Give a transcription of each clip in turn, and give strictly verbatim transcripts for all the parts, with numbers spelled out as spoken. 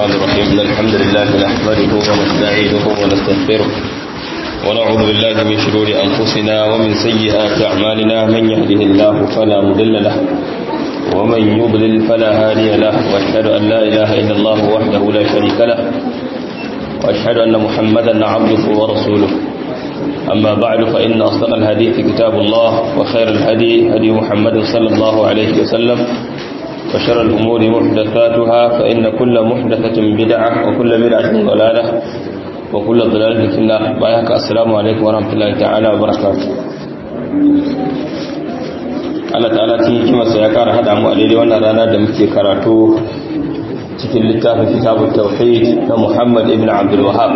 الرحمن الرحيم إن الحمد لله نحمده ونستعينه ونستغفره ونعوذ بالله من شرور أنفسنا ومن سيئات أعمالنا من يهده الله فلا مضل له ومن يضلل فلا هادي له وأشهد أن لا إله إلا الله وحده لا شريك له وأشهد أن محمدا عبده ورسوله أما بعد فإن أصدق الحديث كتاب الله وخير الهدي هدي محمد صلى الله عليه وسلم وشر الأمور محدثاتها فإن كل محدثة بدعة وكل بدعة ضلالة وكل ضلالة في النار. بايعك السلام عليكم ورحمة الله تعالى وبركاته. Allah ta'ala cikin hikimarsa ya kara hada mu a daidai wannan rana da muke karatu cikin littafin kitabut tauhid na Muhammad ibn Abdul Wahhab.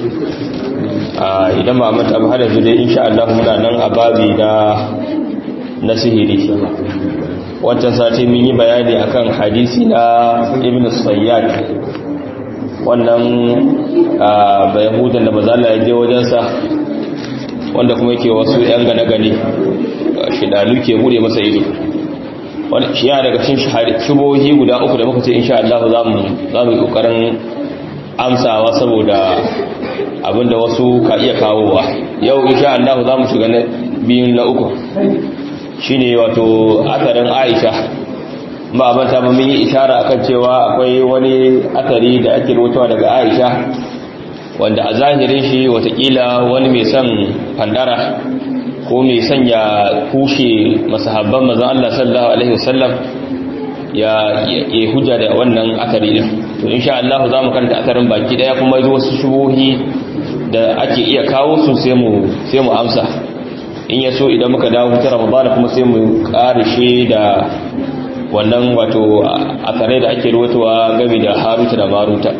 Idan ba mata ba hada dai insha Allah muna nan a babi na na sihiri. Wancan sati mun yi bayani akan hadisi na Ibn Sayyad, wannan bayahudan da mazala ya je wajensa, wanda kuma yake wasu yan gane-gane shidalu ke bude masa ido. Wanda shi ya daga cikin shubohi guda uku da muka ce insha Allah za mu za mu yi kokarin amsawa saboda abinda wasu ka iya kawowa. Yau insha Allah za mu shiga na biyun na uku, shine wato akarin Aisha. ba manta ba mun yi ishara akan cewa akwai wani akari da ake rubutawa daga Aisha wanda a zahirin shi watakila wani mai son fandara ko mai son ya kushe masahabban manzon Allah sallallahu alaihi wasallam ya ya hujja da wannan akari din. To insha Allah za mu karanta akarin baki daya, kuma yi wasu shubuhi da ake iya kawo su sai mu sai mu amsa. In ya so idan muka dawo ta Ramadan kuma sai mu karshe da wannan wato asarai da ake ruwatowa game da Haruta da Maruta.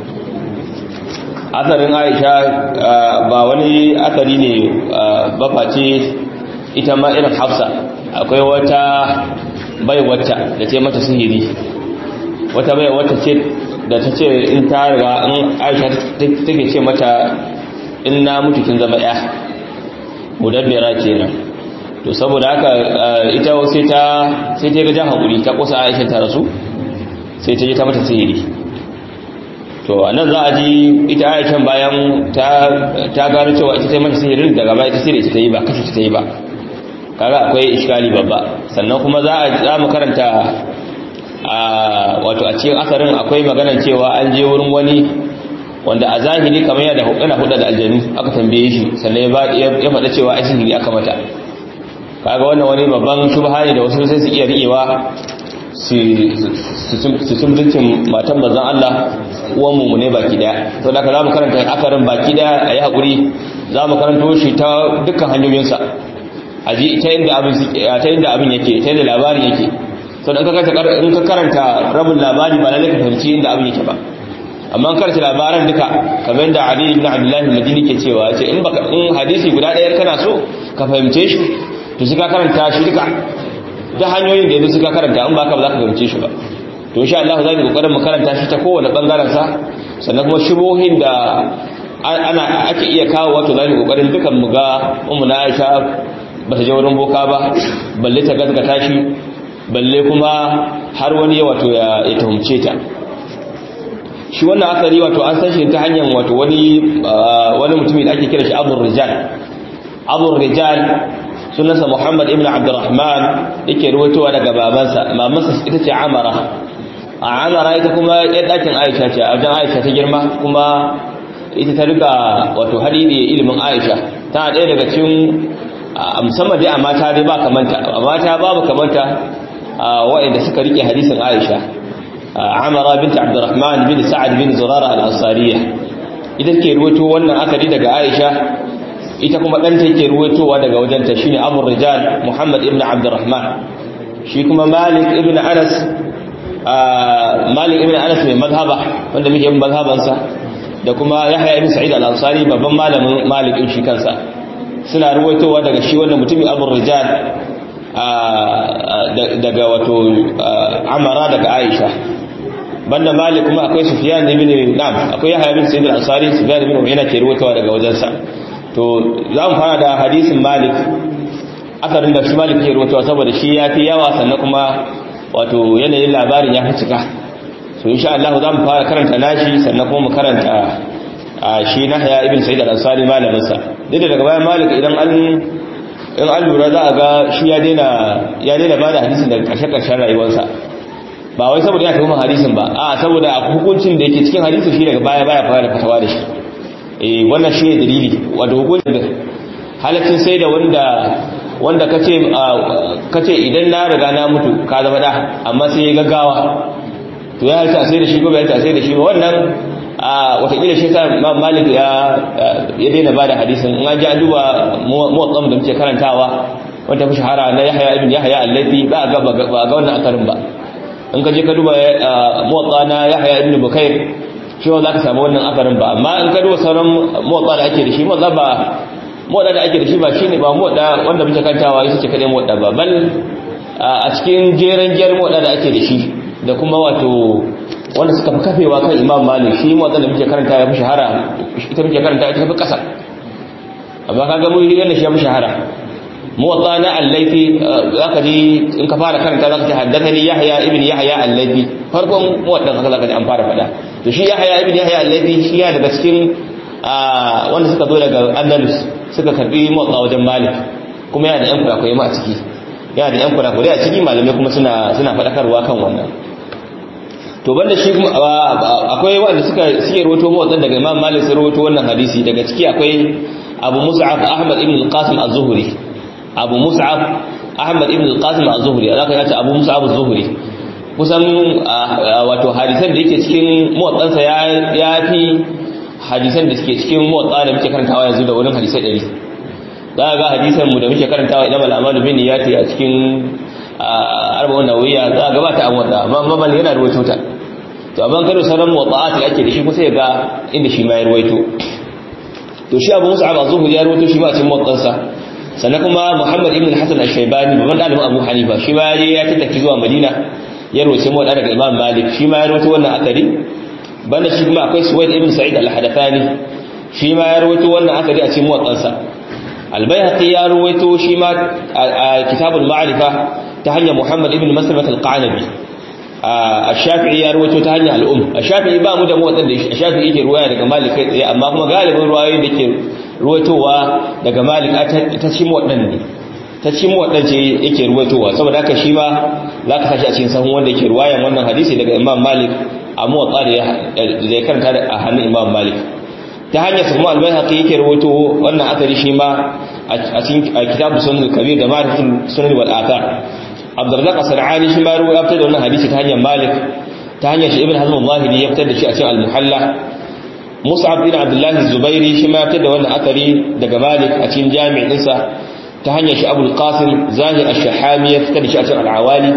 Asarin Aisha ba wani asari ne ba face ita ma irin Hafsa. Akwai wata bai wata da ce mata sihiri, wata bai wata ce da ta ce in ta riga in Aisha take ce mata in na mutu kin zama ya mudabbira kenan. To saboda haka ita sai ta sai ta ga jan hakuri ta kusa Aisha ta rasu, sai ta je ta mata sihiri. To anan za a ji ita Aisha bayan ta ta gano cewa ita ta mata sihirin, daga baya ita sihiri ta yi ba kace ta yi ba. Kaga akwai iskali babba. Sannan kuma za a za mu karanta a wato a cikin asarin akwai maganar cewa an je wurin wani wanda a zahiri kamar yana hukuna huda da aljanu aka tambaye shi, sannan ya faɗa cewa ai sihiri aka mata. Kaga wannan wani babban shubha ne da wasu sai su iya riƙewa su su cimbincin matan bazan Allah uwan mu ne baki daya. To da ka zamu karanta akarin baki daya, ayi hakuri zamu karanto shi ta dukkan hanyoyinsa, aji ta inda abin ta inda abin yake, ta inda labarin yake. To dan ka karanta in ka karanta rabin labari ba lalle ka fahimci inda abin yake ba, amma karanta labaran duka kamar yadda Ali ibn Abdullah al-Madini ke cewa ce in baka in hadisi guda ɗaya kana so ka fahimce shi to sai ka karanta shi duka da hanyoyin da yanzu suka karanta, in baka ba za ka fahimce shi ba. To insha Allah za mu kokarin mu karanta shi ta kowane bangaren sa, sannan kuma shubuhin da ana ake iya kawo wato za mu kokarin dukan mu ga ummu na Aisha ba ta je wurin boka ba, balle ta gaskata shi, balle kuma har wani wato ya ya tuhumce ta. Shi wannan asali wato an san shi ta hanyar wato wani wani mutumi da ake kira shi Abu Rijal. Abu Rijal sunansa Muhammad ibn Abdurrahman, yake ruwaitowa daga babansa. Mamansa ita ce Amara. A Amara ita kuma ɗan ɗakin Aisha ce, a wajen Aisha ta girma, kuma ita ta rika wato hadidi ilimin Aisha. Tana ɗaya daga cikin musamman dai a mata dai ba kamanta, a mata babu kamanta waɗanda suka rike hadisin Aisha. Amara bint Abdurrahman bin Sa'ad bin Zurara al-Ansariya ita ke ruwaito wannan akadi daga Aisha, ita kuma ɗanta yake ruwaitowa daga wajenta shine Abu Rijal Muhammad ibn Abdurrahman. Shi kuma Malik ibn Anas Malik ibn Anas mai mazhaba wanda muke yin mazhabansa, da kuma Yahya ibn Sa'id al-Ansari babban malamin Malik din shi kansa, suna ruwaitowa daga shi wannan mutumin Abu Rijal daga wato Amara daga Aisha. Banda Malik kuma akwai Sufyan ibn Na'am, akwai Yahya ibn Sa'id al-Ansari, Sufyan ibn Uyayna ke ruwaitowa daga wajensa. To za mu fara da hadisin Malik, asarin da shi Malik ke ruwaitowa saboda shi ya fi yawa, sannan kuma wato yanayin labarin ya fi cika. so insha Allah za mu fara karanta nashi sannan kuma mu karanta shi Nahya ibn Sa'id al-Ansari malamin sa duk daga bayan Malik idan an in an lura za a ga shi ya daina ya daina bada hadisin daga karshe karshen rayuwarsa ba wai saboda ya tuhuma hadisin ba a saboda hukuncin da yake cikin hadisin shi daga baya baya fara fatawa da shi eh wannan shi ne dalili wato hukuncin da halaccin sai da wanda wanda kace kace idan na riga na mutu ka zama da amma sai ya gaggawa to ya halatta sai da shi ko bai halatta sai da shi ba wannan a watakila shi sa Malik ya ya daina bada hadisin in an ji an duba muwaqqam da muke karantawa wanda fi shahara na Yahya ibn Yahya al-Laythi ba ga ba ga wannan akarin ba in ka je ka duba muwatta na Yahya ibn Bukair shi wa zaka samu wannan akarin ba amma in ka duba sauran muwatta da ake da shi muwatta ba muwatta da ake da shi ba shine ba muwatta wanda muke karantawa yake kadai muwatta ba bal a cikin jeren jeren muwatta da ake da shi da kuma wato wanda suka fi kafewa kan Imam Malik shi muwatta da muke karanta ya fi shahara ita muke karanta ita fi kasa amma kaga mu yana shi ya fi shahara muwatta na al-Laythi zaka ji in ka fara karanta zaka ji haddathani Yahya ibn Yahya al-Laythi farkon muwatta kaga zaka ji an fara fada to shi Yahya ibn Yahya al-Laythi shi ya daga cikin wanda suka zo daga Andalus suka karbi muwatta wajen Malik kuma yana da yan kurakurai ma a ciki yana da yan kurakurai a ciki malamai kuma suna suna fadakarwa kan wannan to banda shi kuma akwai wanda suka suke rawaito muwatta daga Imam Malik sai rawaito wannan hadisi daga ciki akwai Abu Mus'ab Ahmad ibn al-Qasim az-Zuhri Abu Mus'ab Ahmad ibn al-Qasim az-Zuhri zaka yace Abu Mus'ab az-Zuhri kusan wato hadisan da yake cikin muwattansa ya yafi hadisan da suke cikin muwatta da muke karantawa yanzu da wurin hadisai ɗari zaka ga hadisan mu da muke karantawa idan al-amalu bin niyyati a cikin arba'un nawawiyya za ga ba ta an wadda amma mamal yana ruwaito ta to amma karo sauran muwatta'at da ake da shi kusa ga inda shi ma ya ruwaito to shi Abu Mus'ab az-Zuhri ya ruwaito shi ma a cikin muwattansa sannan kuma Muhammad ibn Hasan al-Shaybani babban dalibin Abu Hanifa shi ma ya tattaki zuwa Madina ya rawaito muwatta daga Imam Malik shi ma ya rawaito wannan akari banda shi kuma akwai Suwaid ibn Sa'id al-Hadathani shi ma ya rawaito wannan akari a cikin muwattansa al-Baihaqi ya rawaito shi ma a kitabul Ma'rifa ta hanyar Muhammad ibn Maslamah al-Qanabi al-Shafi'i ya rawaito ta hanyar al-Um al-Shafi'i ba mu da muwatta da al-Shafi'i yake ruwaya daga Malik kai tsaye amma kuma galibin ruwayoyin da ke ruwaitowa daga Malik ta ci muwaddan ne ta ci muwaddan ce yake ruwaitowa saboda haka shi ba zaka sashi a cikin sahun wanda yake ruwayan wannan hadisi daga Imam Malik a muwatta da ya karanta a hannun Imam Malik ta hanyar sa kuma al-Baihaqi yake ruwaito wannan asali shi ma a cikin kitabus sunan al-kabir da ma'rifatul sunan wal athar Abdurrazzaq as-San'ani shi ma ruwaya fitar da wannan hadisi ta hanyar Malik ta hanyar shi Ibn Hazm al-Zahiri ya fitar da shi a cikin al-Muhalla Mus'ab bin Abdullah az-Zubairi shi ma fitar da wannan akari daga Malik a cikin jami'in dinsa ta hanyar shi Abu al-Qasim Zahir ash-Shahami ya fitar da shi a cikin al-Awali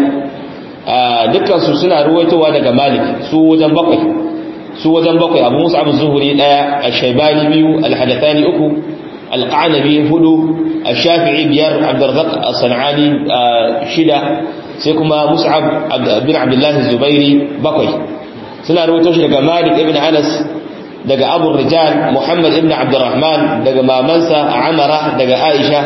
dukkan su suna ruwaitowa daga Malik su wajen bakwai su wajen bakwai Abu Mus'ab az-Zuhri daya ash-Shaybani biyu al-Hadathani uku al-Qanabi hudu ash-Shafi'i biyar Abdurrazzaq as-San'ani shida sai kuma Mus'ab bin Abdullah az-Zubairi bakwai suna ruwaito shi daga Malik ibn Anas daga Abu Rijal Muhammad ibn Abdurrahman daga mamansa Amara daga Aisha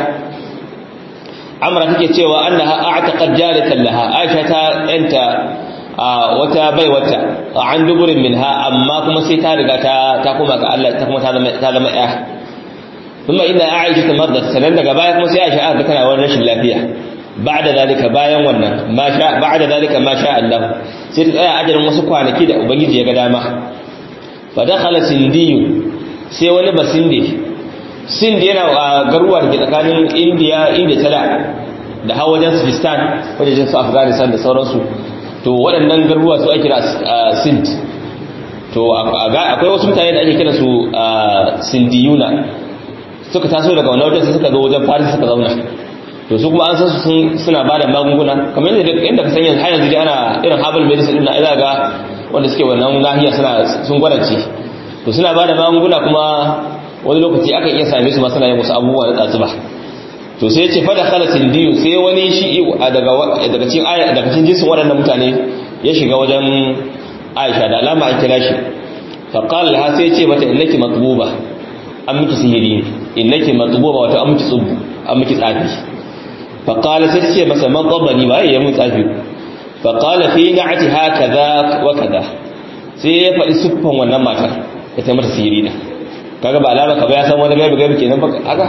Amara take cewa annaha a'taqad jaratan laha Aisha ta enta wata bai wata an duburin minha amma kuma sai ta riga ta ta kuma ga Allah ta kuma ta zama ta zama ya kuma inna Aisha ta marda sanan daga baya kuma sai Aisha aka tana wannan rashin lafiya ba'da zalika bayan wannan ma sha ba'da zalika ma sha Allah sai ta tsaya ajarin wasu kwanaki da ubangiji ya ga dama fadakhala sindiyu sai wani basindi sind yana a garuwa da ke tsakanin India India tala da hawajen Pakistan wajen su Afghanistan da sauransu to waɗannan garuwa su ake kira sind to akwai wasu mutane da ake kira su sindiyuna suka taso daga wannan wajen suka zo wajen Paris suka zauna to su kuma an san su suna bada magunguna kamar yadda inda ka san yanzu har yanzu ana irin herbal medicine din na ina ga wanda suke wannan nahiya suna sun gwadace to suna bada magunguna kuma wani lokaci aka iya same su ma suna yin wasu abubuwa na tsatsuba to sai ya ce fada khalatin diyu sai wani shi daga daga cikin aya daga cikin jinsin waɗannan mutane ya shiga wajen Aisha da alama an kira shi fa qala laha sai ya ce mata innaki matbuba an miki sihiri innaki matbuba wato an miki tsubu an miki tsafi fa qala sai ce masa man qabani ba ya mun tsafi fa qala fi na'ati hakaza wa kaza sai ya faɗi siffan wannan matar da ta mata sihiri da kaga ba alama ka ba ya san wani gaibi gaibi kenan ba haka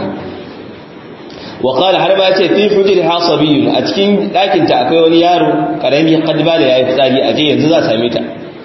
wa qala har ma yace fi hujriha sabiyyun a cikin dakin ta akwai wani yaro karami kadba da yayi fitsari a je yanzu za a same ta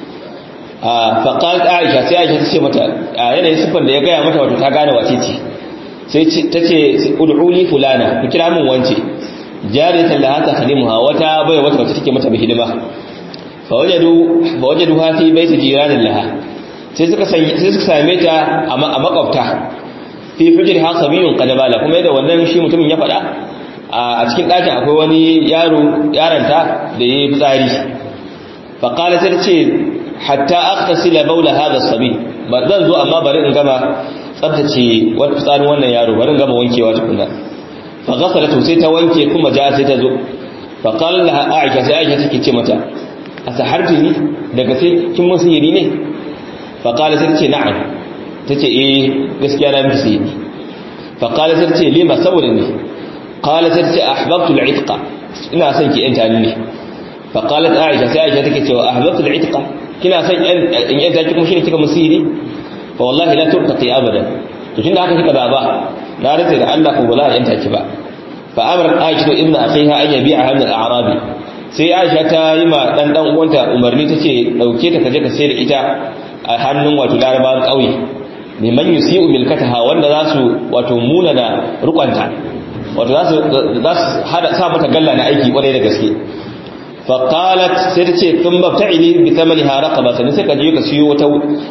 fa qalat aisha sai aisha ta ce mata yanayin siffan da ya gaya mata wato ta gane wace ce sai ta ce ud'u li fulana ku kira min wance jariyatan laha takhdimuha wata bai wata wacce take mata hidima fa wajadu fa wajaduha fi baiti jiranin laha sai suka sai suka same ta a makwabta fi hujriha sabiyun qad bala kuma da wannan shi mutumin ya faɗa a cikin ɗakin akwai wani yaro yaranta da yayi fitsari fa qala sai ce hatta aqtasila bawla hadha as-sabi zan zo amma bari in gama tsabtace wani fitsarin wannan yaro bari in gama wankewa tukunna fa ghasalatu sai ta wanke kuma ja sai ta zo fa qala laha aisha sai aisha take ce mata asahartini daga sai kin mun sihiri ne fa qala sai ce na'am tace eh gaskiya na miki sihiri fa qala sai ce lima saboda ne qala sai ce ahbabtu al-itqa ina son ki yanta ni ne fa qalat aisha sai aisha take cewa ahbabtu al-itqa kina son in yanta ki kuma shine kika mun sihiri fa wallahi la turtaqi abadan to tunda haka kika baba na rantsa da Allah ko ba za a yanta ki ba fa amara aisha ibnu akhiha an yabi'aha min al-a'rabi sai aisha ta yi ma dan dan uwanta umarni tace dauke ta kaje ka sai da ita a hannun wato larabawan kauye liman yusi'u milkataha wanda za su wato muna da rukwanta wato za su za su hada sa mata galla na aiki kwarai da gaske fa qalat sai tace tun babta'ili bi thamaniha raqaba sai sai ka je ka siyo wata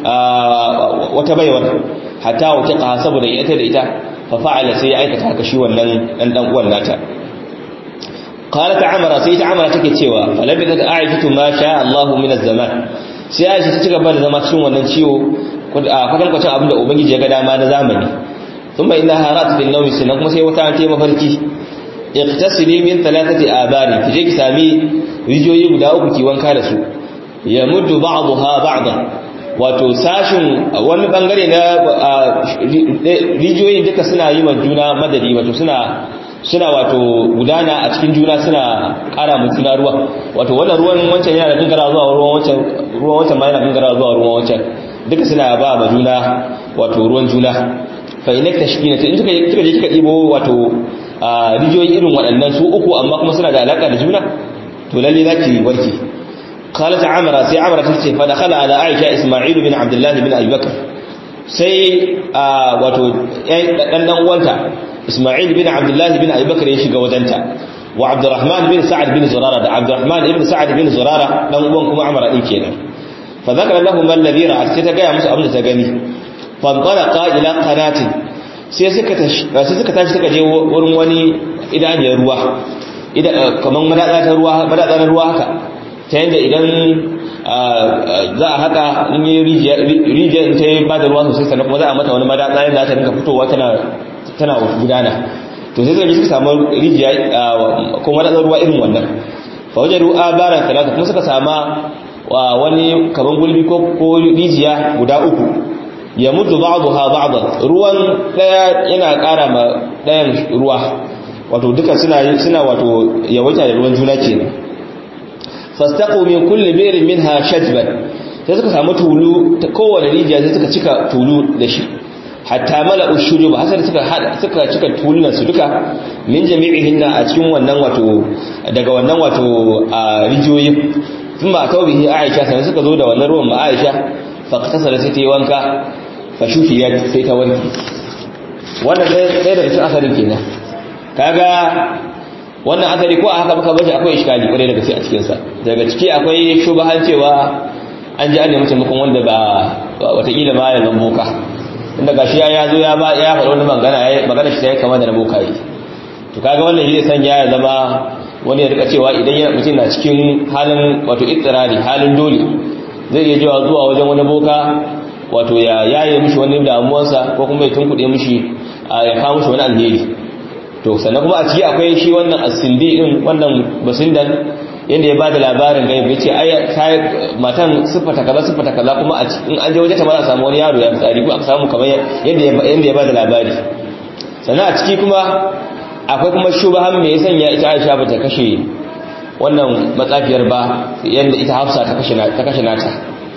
wata baiwa hatta wata ka saboda ita da ita fa fa'ala sai ya aikata haka shi wannan dan dan uwan nata qalat amara sai ta amara take cewa falabidat aisha ma sha Allah min az-zaman sai aisha ta cigaba da zama cikin wannan ciwo kwatan kwatan abin da ubangiji ya ga dama na zamani thumma innaha rat bin nawmi sai kuma sai wata ta mafarki iqtasili min thalathati abari kije ki sami rijiyoyi guda uku ki wanka da su yamuddu ba'daha ba'dan wato sashin wani bangare na rijiyoyin duka suna yi wa juna madadi wato suna suna wato gudana a cikin juna suna ƙara mu juna ruwa wato wannan ruwan wancan yana da gangara zuwa ruwan wancan ruwan wancan ma yana gangara zuwa ruwan wancan duka suna ba ma juna wato ruwan juna fa inak tashkina in kika kika je kika dibo wato rijiyoyi irin waɗannan su uku amma kuma suna da alaka da juna to lalle zaki warke qalat amara sai amara tace fa dakhala ala aisha isma'il bin abdullah bin abi bakr sai wato dan dan uwanta isma'il bin abdullah bin abi bakr ya shiga wajenta wa abdurrahman bin sa'ad bin zurara da abdurrahman ibn sa'ad bin zurara dan uwan kuma amara din kenan fa zakara lahum alladhi ra'at sai ta ga musu abin da ta gani fa qalaqa ila qanatin sai suka tashi sai suka tashi suka je wurin wani idaniyar ruwa idan kaman madatsa ta ruwa madatsa ruwa haka ta yanda idan za a haka in yi rijiyar ta yi ba da ruwa sosai sannan kuma za a mata wani madatsa yadda ta rinka fitowa tana tana gudana to sai suka je suka samu rijiya ko madatsa ruwa irin wannan fa wajaru abara talata kuma suka sama wani kaman gulbi ko ko rijiya guda uku ya mutu ba'daha ba'dan ruwan daya yana ƙara ma dayan ruwa wato duka suna suna wato yawaita da ruwan juna kenan fastaqu min kulli bi'rin minha shajban sai suka samu tulu ta kowane rijiya sai suka cika tulu da shi hatta mala'u shujuba hasar suka hada suka cika tulunan su duka min jami'ihinna a cikin wannan wato daga wannan wato rijiyoyi kuma tawbihi Aisha sai suka zo da wannan ruwan ma Aisha fa kasara sai ta yi wanka fa shufiyat sai ta wanki wannan sai daga cikin asarin kenan kaga wannan asali ko a haka baka bashi akwai iskali kware daga sai a cikin sa daga ciki akwai shubahan cewa an ji an nemi taimakon wanda ba watakila ba ya zan boka inda gashi ya zo ya ba ya faɗi wani magana ya magana shi sai kama da na boka yi to kaga wannan zai sanya ya zama wani ya rika cewa idan yana mutum na cikin halin wato ittirari halin dole zai iya jiwa zuwa wajen wani boka wato ya yaye mishi wani damuwarsa ko kuma ya tunkuɗe mishi ya kawo mishi wani alheri to sannan kuma a ciki akwai shi wannan asindi din wannan basindan yanda ya bada labarin gaibi yace ai matan sifata kaza sifata kaza kuma a cikin an je waje ta ba za samu wani yaro ya tsari ko aka samu kamar yanda yanda ya bada labari sannan a ciki kuma akwai kuma shubahan me yasan ya ita Aisha bata kashe wannan matsafiyar ba yanda ita Hafsa ta kashe ta kashe nata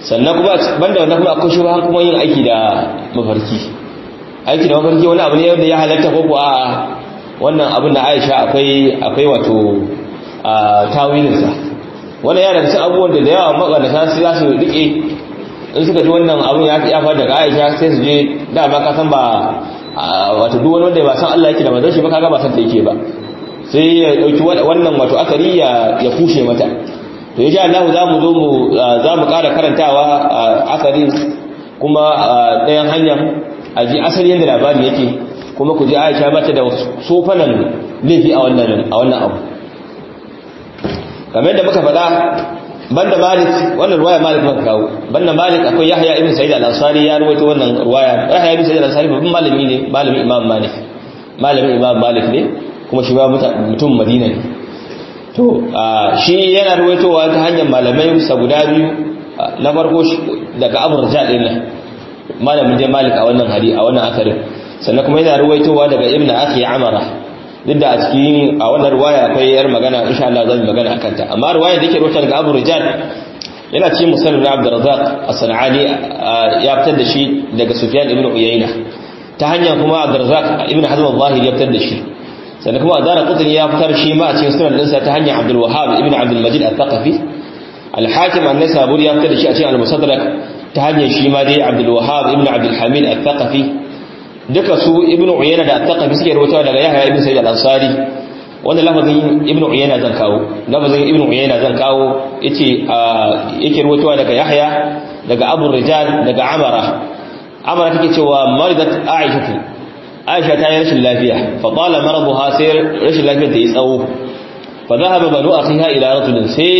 sannan kuma banda wannan kuma akwai shubha kuma yin aiki da mafarki aiki da mafarki wani abu ne wanda ya halatta ko ko a wannan abin da Aisha akwai akwai wato tawilin sa wannan ya daga cikin abubuwan da da yawa magalata su za su rike in suka ji wannan abin ya ya fara daga Aisha sai su je da ba ka san ba wato duk wani wanda ba san Allah yake da manzon shi ba kaga ba san ta yake ba sai ya dauki wannan wato akari ya ya kushe mata to insha Allah za mu zo mu za mu ƙara karantawa asarin kuma ɗayan hanyar aji asali yadda labari yake kuma ku ji Aisha ba ta da sofanan laifi a wannan a wannan abu kamar yadda muka faɗa banda Malik wannan ruwaya Malik muka kawo banda Malik akwai Yahya ibn Sa'id al-Ansari ya rawaito wannan ruwaya Yahya ibn Sa'id al-Ansari babban malami ne malami Imam Malik malami Imam Malik ne kuma shi ba mutum Madina ne to shi yana ruwaitowa ta hanyar malamai sa guda biyu na farko daga Abu Raja din nan malamin je Malik a wannan hari a wannan akarin sannan kuma yana ruwaitowa daga Ibn Akhi Amara duk da a cikin a wannan ruwaya akwai yar magana insha Allah zan magana akan ta amma ruwaya da yake ruwaita daga Abu Raja yana cikin Musnad ibn Abd al-Razzaq as-San'ani ya fitar da shi daga Sufyan ibn Uyayna ta hanyar kuma Abd al-Razzaq ibn Hazm al-Zahiri ya fitar da shi sannan kuma Adara Qutni ya fitar shi ma a cikin sunan dinsa ta hanyar Abdul Wahhab ibn Abdul Majid al-Thaqafi al-Hakim an-Naisaburi ya fitar da shi a cikin al-Musaddarak ta hanyar shi ma dai Abdul Wahhab ibn Abdul Hamid al-Thaqafi duka su ibn Uyayna da al-Thaqafi suke rawaitawa daga Yahya ibn Sa'id al-Ansari wanda lafazin ibn Uyayna zan kawo lafazin ibn Uyayna zan kawo yace yake rawaitawa daga Yahya daga Abu Rijal daga Amara Amara take cewa maridat Aisha Aisha ta yi rashin lafiya fa qala maraduha sai rashin lafiyar ta yi tsawo fa dhahaba banu akhiha ila rajulin sai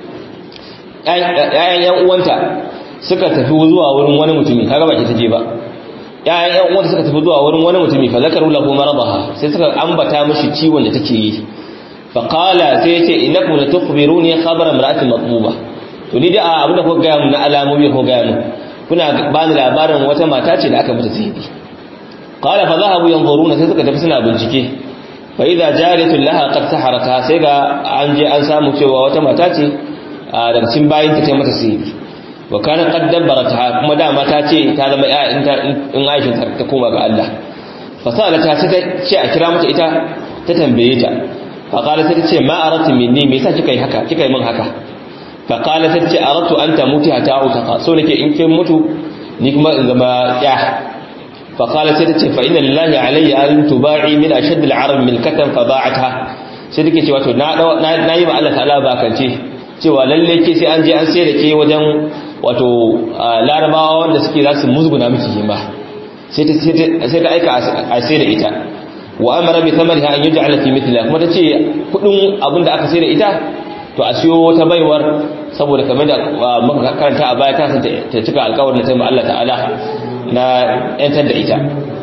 yayan yan uwanta suka tafi zuwa wurin wani mutumi kaga ba ki taje ba yayan yan uwanta suka tafi zuwa wurin wani mutumi fa zakaru lahu maradaha sai suka ambata mishi ciwon da take yi fa qala sai yace innakum la tukhbiruni khabara imra'atin matluba to ni da abinda ko ga mun na alamomi ko ga mun kuna bani labarin wata mata ce da aka mata sihiri qala fa dhahabu yanzuruna sai suka tafi suna bincike fa idza jariyatun laha qad saharata sai ga an je an samu cewa wata mata ce daga cikin bayin ta mata sihiri wa kana qad dabbarata kuma da mata ce ta zama in ta in Aisha ta koma ga Allah fa salata sai ta ce a kira mata ita ta tambaye ta fa qala sai ta ce ma arati minni me yasa kika yi haka kika yi min haka fa qala sai ta ce aratu anta muti hatta utaqa so nake in kin mutu ni kuma in zama ya فقالت سيدتي فإن لله علي أن تباعي من أشد العرب ملكة فباعتها سيدتي cewa to na na yi ma Allah ta'ala bakance cewa lalle ke sai an je an sai da ke wajen wato larabawa wanda suke za su musguna miki himma sai ta sai ta aika a sai da ita wa amara bi thamaniha an yuj'ala fi mithliha kuma tace kudin abinda aka sai da ita to a siyo wata baiwar saboda kamar da muka karanta a baya ta ta cika alƙawarin ta Allah ta'ala na yantar da ita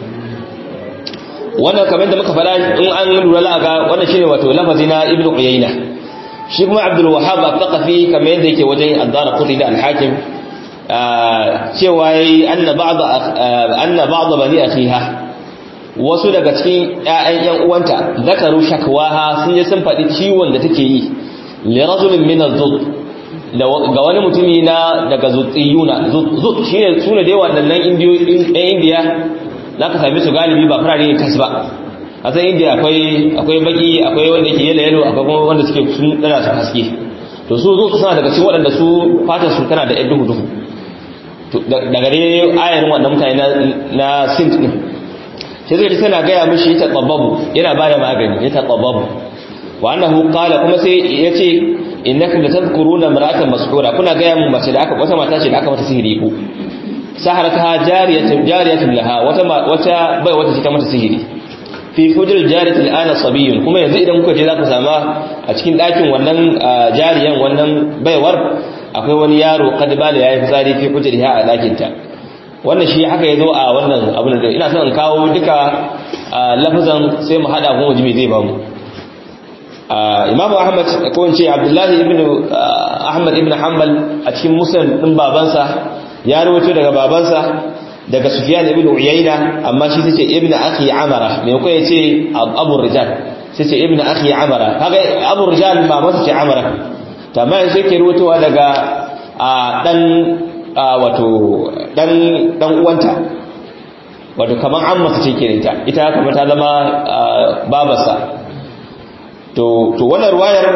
wannan kamar da muka fara in an lura la'aga wannan shine wato lafazi na ibnu uyayna shi kuma abdul wahhab al-thaqafi kamar yadda yake wajen ad-darqutni da al-hakim cewa yayi anna ba'd anna ba'd bani akhiha wasu daga cikin ƴaƴan ƴan uwanta zakaru shakwaha sun je sun faɗi ciwon da take yi li rajulin min az-zud ga wani mutumi na daga zutsiyuna zut shine sune da yawa nan indiya za ka same su galibi ba farare ne tas ba a san indiya akwai akwai baki akwai wanda yake yelo yelo akwai kuma wanda suke sun dana su haske to su zo suna daga cikin waɗanda su fatar su tana da ɗan duhu duhu daga dai ayarin wannan mutane na sint din sai zai tana gaya mishi ta tsababu yana ba da magani ya ta tsababu wa annahu qala kuma sai yace innakum latadhkuruna imra'atan mas'ura kuna gaya mun mace da aka wata mata ce da aka mata sihiri ku saharata jariyatun jariyatun laha wata wata bai wata ce ta mata sihiri fi hujr jariyati al'ana sabiyyun kuma yanzu idan kuka je za ku sama a cikin ɗakin wannan jariyan wannan baiwar akwai wani yaro kad bala yayi fitsari fi hujriha a ɗakin ta wannan shi haka yazo a wannan abin da ina son in kawo duka lafazan sai mu hada kuma jibi zai ba mu Imam Ahmad ko in ce Abdullah ibn Ahmad ibn Hanbal a cikin musnad din babansa ya rawaito daga babansa daga Sufyan ibn Uyayna amma shi tace ibn akhi Amara me ko yace Abu Rijal sai ce ibn akhi Amara kaga Abu Rijal ba masa ce Amara tamam sai ke rawaitowa daga dan wato dan dan uwanta wato kaman amma ce ke ita ita kamar ta zama babarsa to to wannan ruwayar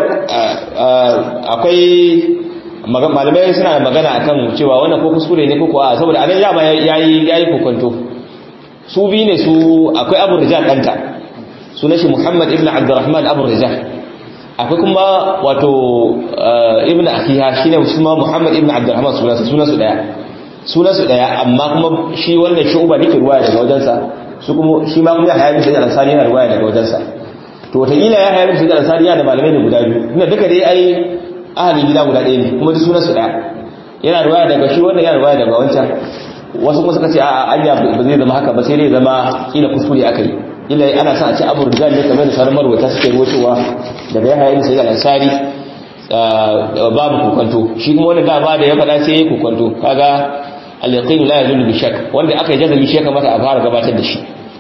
akwai malamai suna magana akan cewa wannan ko kuskure ne ko kuwa saboda anan ya ba yayi yayi kokonto su bi ne su akwai Abu Rijal danta sunan shi Muhammad ibn Abdurrahman Abu Rijal akwai kuma wato ibn Akhiha shine kuma Muhammad ibn Abdurrahman sunansa sunansu daya sunansu daya amma kuma shi wannan shu'ba nake ruwaya daga wajensa su kuma shi ma kuma ya hayar da Ansari yana ruwaya daga wajensa to ta ila ya hayar da Ansari yana da malamai ne guda biyu kuma duka dai ai ahli gida guda ɗaya ne kuma duk sunansu daya yana ruwaya daga shi wannan yana ruwaya daga wancan wasu kuma suka ce a'a anya ba zai zama haka ba sai dai zama kila kuskure akai ila ana sa a ce Abu Rijal ne kamar da sauran marwata suke ruwaitowa daga ya hayar da Ansari babu kokonto shi kuma wanda da ba da ya faɗa sai ya kokonto kaga al-yaqin la yazulu bi shakk wanda aka yi jazali shi kamata a fara gabatar da shi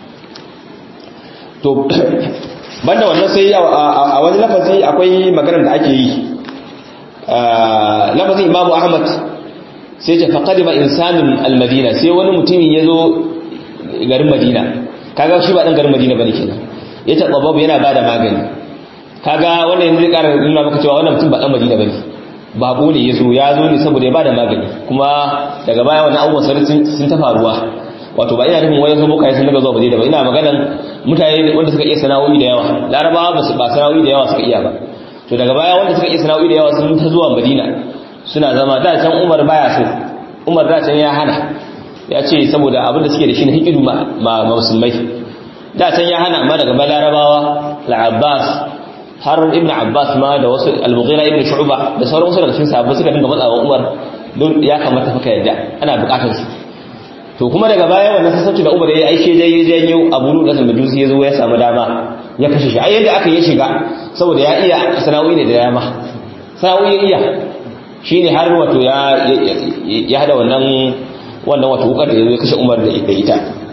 to banda wannan sai a wani lafazi akwai maganar da ake yi lafazin Imam Ahmad sai ya faqadima insanun al-Madina sai wani mutumi yazo garin Madina kaga shi ba dan garin Madina bane kenan ya taba babu yana bada magani kaga wannan yanzu zai ƙara nuna maka cewa wannan mutum ba dan Madina bane bako ne yazo ya zo ne saboda ya bada magani kuma daga baya wannan abubuwan sarkin sun ta faruwa wato ba ina nufin wayan bokaye sun daga zuwa Madina ba ina maganan mutane wanda suka iya sana'o'i da yawa larabawa ba su ba sana'o'i da yawa suka iya ba to daga baya wanda suka iya sana'o'i da yawa sun ta zuwa Madina suna zama da can Umar baya so Umar da can ya hana ya ce saboda abin da suke da shi ne hikidu ma musulmai da can ya hana amma daga baya larabawa al-Abbas har ibn Abbas ma da wasu al-Mughira ibn Shu'ba da sauran wasu daga cikin sahabbai suka dinga matsawa Umar don ya kamata fa ka yadda ana bukatar su to kuma daga baya wannan sassauci da Umar yayi aike dai ya janyo Abu Lut al-Majusi yazo ya samu dama ya kashe shi ai yadda aka yi shiga saboda ya iya sana'o'i ne da dama sana'o'i iya shine har wato ya ya hada wannan wannan wato wukar da yazo ya kashe Umar da ita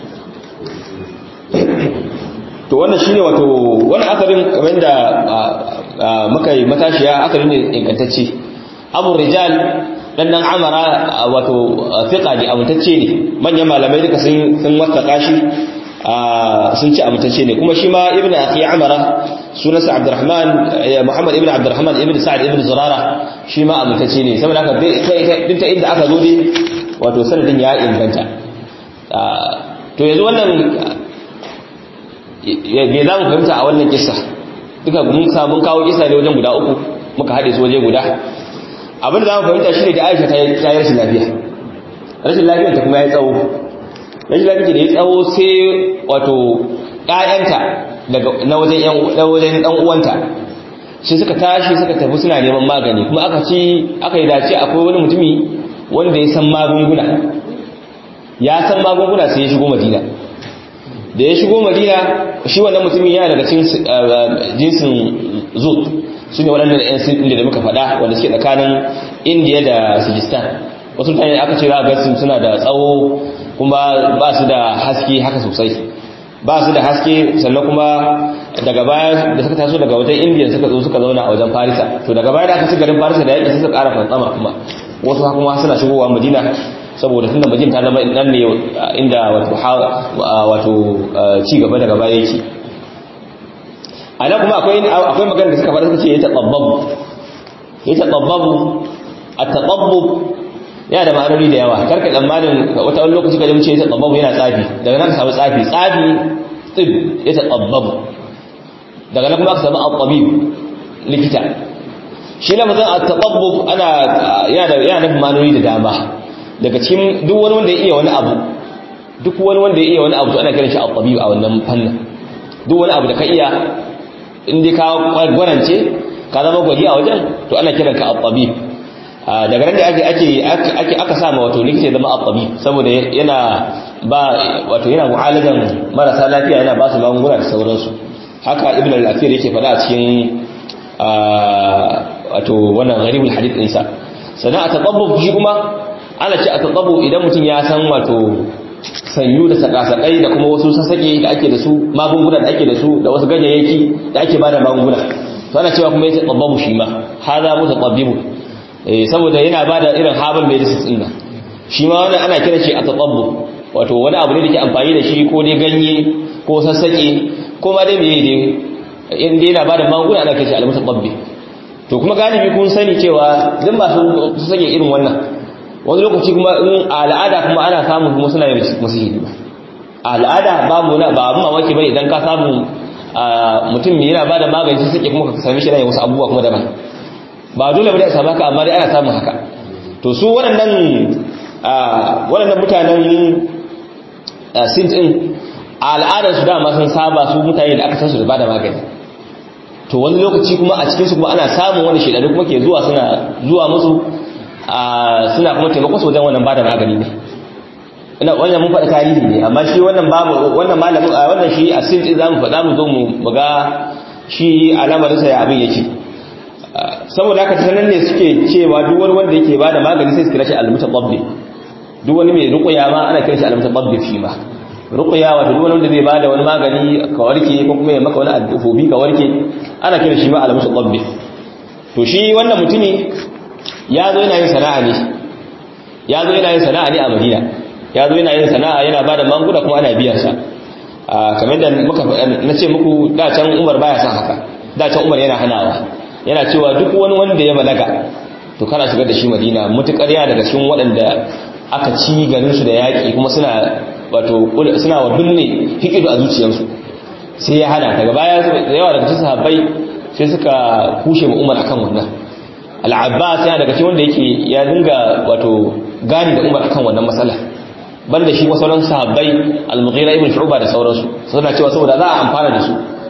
to wannan shine wato wannan akarin kamar da muka yi matashiya akarin ne ingantacce Abu Rijal dan dan Amara wato fiqa ne amintacce ne manyan malamai duka sun sun wasaka shi sun ci amintacce ne kuma shi ma Ibn Akhi Amara sunansa Abdurrahman Muhammad ibn Abdurrahman ibn Sa'd ibn Zurara shi ma amintacce ne saboda haka duk ta inda aka zo dai wato sanadin ya inganta to yanzu wannan me za mu fahimta a wannan kissa duka mun samun kawo kissa ne wajen guda uku muka haɗe su waje guda abin da za mu fahimta shi ne da Aisha ta yi rashin lafiya rashin lafiyar ta kuma ya yi tsawo rashin lafiyar da ya tsawo sai wato ƴaƴanta daga na wajen ƴan wajen ɗan uwanta sai suka tashi suka tafi suna neman magani kuma aka ci aka yi dace akwai wani mutumi wanda ya san magunguna ya san magunguna sai ya shigo Madina da ya shigo Madina shi wannan mutumin yana daga cikin jinsin Zut su ne waɗannan ‘yan sin da muka faɗa wanda suke tsakanin Indiya da Sijistan wasu mutane aka ce za a gasu suna da tsawo kuma ba su da haske haka sosai ba su da haske sannan kuma daga baya da suka taso daga wajen Indiya suka zo suka zauna a wajen Farisa to daga baya da aka ci garin Farisa da yaƙi suka ƙara fantsama kuma wasu kuma suna shigowa Madina saboda tunda Madina ta zama nan ne inda wato wato ci gaba daga baya yake ana kuma akwai akwai magana da suka faɗa suka ce ya taɓabbabu ya taɓabbabu a taɓabbub yana da ma'anoni da yawa karka tsammanin wata wani lokaci ka ce ya taɓabbabu yana tsafi daga nan ka samu tsafi tsafi tsib ya taɓabbabu daga nan kuma aka samu al-tabib likita shi na mazan a taɓabbub ana yana da nufin ma'anoni da dama daga cikin duk wani wanda ya iya wani abu duk wani wanda ya iya wani abu to ana kiran shi al-tabib a wannan fannin duk wani abu da ka iya in dai ka gwarance ka zama gwaji a wajen to ana kiran ka al-tabib daga nan da ake ake ake aka sama wato likita zama al-tabib saboda yana ba wato yana mu'alajan marasa lafiya yana ba su magunguna da sauransu haka ibn al-athir yake faɗa a cikin wato wannan gharibul hadith ɗinsa sannan a tatabbub shi kuma ana ce a tatabbub idan mutum ya san wato sanyu da sakasakai da kuma wasu sasake da ake da su magunguna da ake da su da wasu ganyayyaki da ake bada magunguna to ana cewa kuma ya tatabbub shi ma hada mu tatabbibu eh saboda yana bada irin herbal medicine din nan shi ma wannan ana kira shi at-tatabbu wato wani abu ne da ke amfani da shi ko dai ganye ko sassaƙe ko ma dai meye dai in dai yana bada magunguna ana kira shi al-mutatabbi to kuma galibi kun sani cewa din ba su sake irin wannan wani lokaci kuma in al'ada kuma ana samun kuma suna yin musu hidima al'ada babu na ba abin mamaki bane idan ka samu mutum yana bada magani sai sake kuma ka same shi yana wasu abubuwa kuma daban ba dole bane a samu haka amma dai ana samun haka to su waɗannan waɗannan mutanen sin din al'adar su dama sun saba su mutane da aka san su da bada magani to wani lokaci kuma a cikin su kuma ana samun wani shedadu kuma ke zuwa suna zuwa musu suna kuma taimako su wajen wannan bada magani ne ina wannan mun faɗa tarihi ne amma shi wannan babu wannan malamin wannan shi a sin din zamu faɗa mu zo mu ga shi alamarin sa ya abin yake saboda haka sanan ne suke cewa duk wani wanda yake bada magani sai su kira shi al-mutatabbi duk wani mai ruqya ma ana kira shi al-mutatabbi shi ma ruqya wato duk wani wanda zai bada wani magani ka warke ko kuma ya maka wani addu'o'i ka warke ana kira shi ma al-mutatabbi to shi wannan mutumi ya zo yana yin sana'a ne ya zo yana yin sana'a ne a Madina ya zo yana yin sana'a yana bada magunguna kuma ana biyan sa kamar da muka nace muku da can Umar baya son haka da can Umar yana hanawa yana cewa duk wani wanda ya balaga to kana shigar da shi Madina mutukar ya daga cikin waɗanda aka ci garin su da yaki kuma suna wato suna wa binne hikidu a zuciyarsu sai ya hana daga baya da yawa daga cikin sahabbai sai suka kushe mu Umar akan wannan al-Abbas yana daga cikin wanda yake ya dinga wato gani da Umar akan wannan matsala banda shi wasu sahabbai al-Mughira ibn Shu'ba da sauransu suna cewa saboda za a amfana da su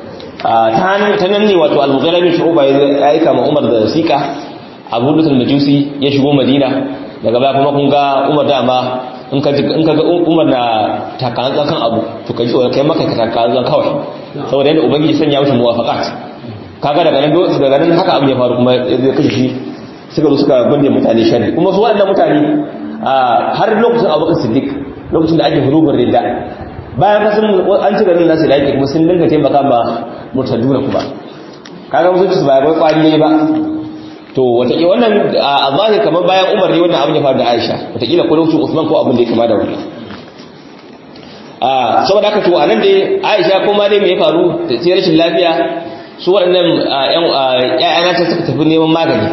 ta nan ne wato al-Mughira ibn Shu'ba ya aika ma Umar da sika Abu Lutul Majusi ya shigo Madina daga baya kuma kun ga Umar dama in ka in ka ga Umar na takanzan kan abu to kai kai maka ka takanzan kawai saboda yadda ubangiji sanya mishi muwafaqat kaga daga nan daga nan haka abu ya faru kuma ya kashe shi suka zo suka binne mutane sharri kuma su waɗannan mutane har lokacin Abubakar Siddiq lokacin da ake hurubin ridda bayan ka sun an ci garin nasu da yake kuma sun dinga taimaka ma murtaduna kuma kaga musu ba ga kwari ne ba to wata wannan a zahiri kamar bayan Umar ne wannan abin ya faru da Aisha wata kila ko lokacin Usman ko abin da ya kama da wannan a saboda haka to anan dai Aisha kuma dai me ya faru sai rashin lafiya su waɗannan ƴaƴana ta suka tafi neman magani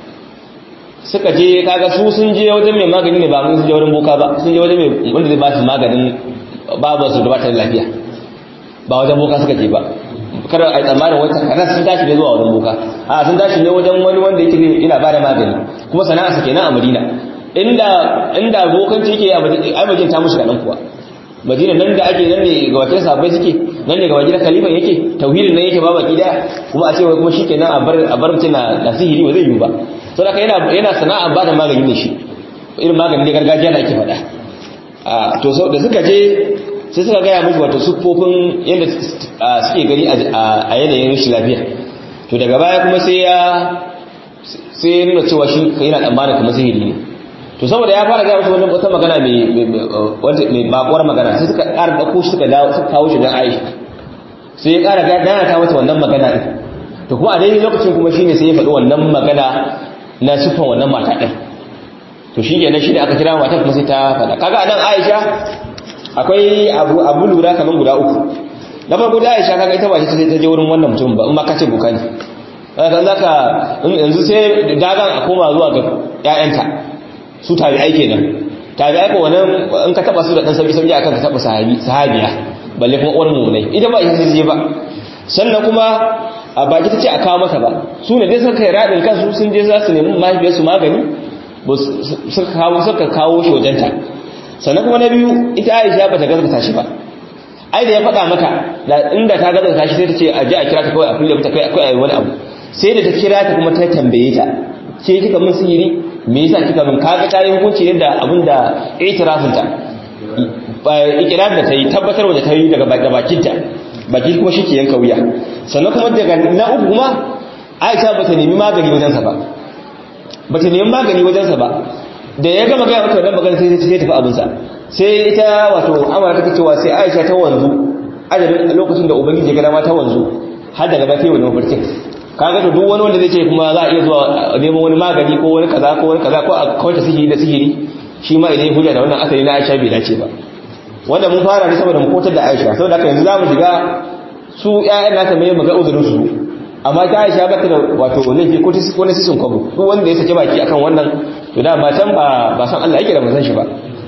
suka je kaga su sun je wajen mai magani ne ba mun sun je wurin boka ba sun je wajen mai wanda zai ba su maganin babu su da ba ta lafiya ba wajen boka suka je ba kada a tsammanin wata kana sun tashi ne zuwa wajen boka a sun tashi ne wajen wani wanda yake yana ba da magani kuma sana'a sa kenan a Madina inda inda bokanci yake a Madina ai Madina ta mushi kadan kuwa Madina nan da ake nan ne ga wakilin sahabbai suke nan ne ga wakilin khalifa yake tauhidin nan yake ba baki daya kuma a ce wai kuma shikenan a bar a bar mutum na sihiri ba zai yi ba saboda kai yana yana sana'a ba da magani ne shi irin magani ne gargajiya da ake faɗa a to da suka je sai suka gaya mishi wato siffofin yadda suke gani a yanayin rashin lafiya to daga baya kuma sai ya sai ya nuna cewa shi yana tsammanin kamar sihiri ne to saboda ya fara gaya mishi wannan wata magana mai bakuwar magana sai suka ƙara ɗauko shi suka dawo suka kawo shi don Aisha sai ya ƙara gaya ta mata wannan magana ɗin to kuma a daidai lokacin kuma shine sai ya faɗi wannan magana na siffan wannan mata ɗin to shi kenan shi ne aka kira mata kuma sai ta faɗa kaga a nan Aisha akwai abu abu lura kaman guda uku na farko da Aisha kaga ita ba ta ta je wurin wannan mutum ba in ma kace boka ne kaga zaka yanzu sai dagan a koma zuwa ga ƴaƴanta su tabi'ai kenan tabi'ai ko wannan in ka taba su da dan sauki sauki akan ka taba sahabi sahabiya balle kuma uwar mu'minai ita ba ita sai ba sannan kuma a baki tace a kawo mata ba su ne dai suka kai radin kansu sun je za su nemi mahaifiyarsu magani suka kawo suka kawo shi wajenta sannan kuma na biyu ita Aisha ba ta gaskata shi ba ai da ya faɗa mata inda ta gaskata shi sai ta ce a ji a kira ta kawai a kulle mata kai akwai ayi wani abu sai da ta kira ta kuma ta tambaye ta ke kika min sihiri me yasa kika min kaga ta yi hukunci ne da abinda itirafin ta ikirar da ta yi tabbatar da ta yi daga bakin ta baki kuma shi ke yanka wuya sannan kuma daga na uku kuma Aisha ba ta nemi magani wajensa ba ba ta nemi magani wajensa ba da ya gama gaya mata wannan magana sai sai tafi abinsa sai ita wato amara take cewa sai Aisha ta wanzu adadin lokacin da ubangiji ya ga dama ta wanzu har daga ba ta yi wannan mafarkin kaga to duk wani wanda zai ce kuma za a iya zuwa neman wani magani ko wani kaza ko wani kaza ko a kawai sihiri da sihiri shi ma idan hujja da wannan asali na Aisha bai dace ba wanda mun fara ne saboda mu kotar da Aisha saboda haka yanzu zamu shiga su ƴaƴan nata mai maga uzurin su amma ta Aisha ba ta da wato laifi ko ko nasisin kwabo ko wanda ya sake baki akan wannan to da ba can ba ba san Allah yake da manzon shi ba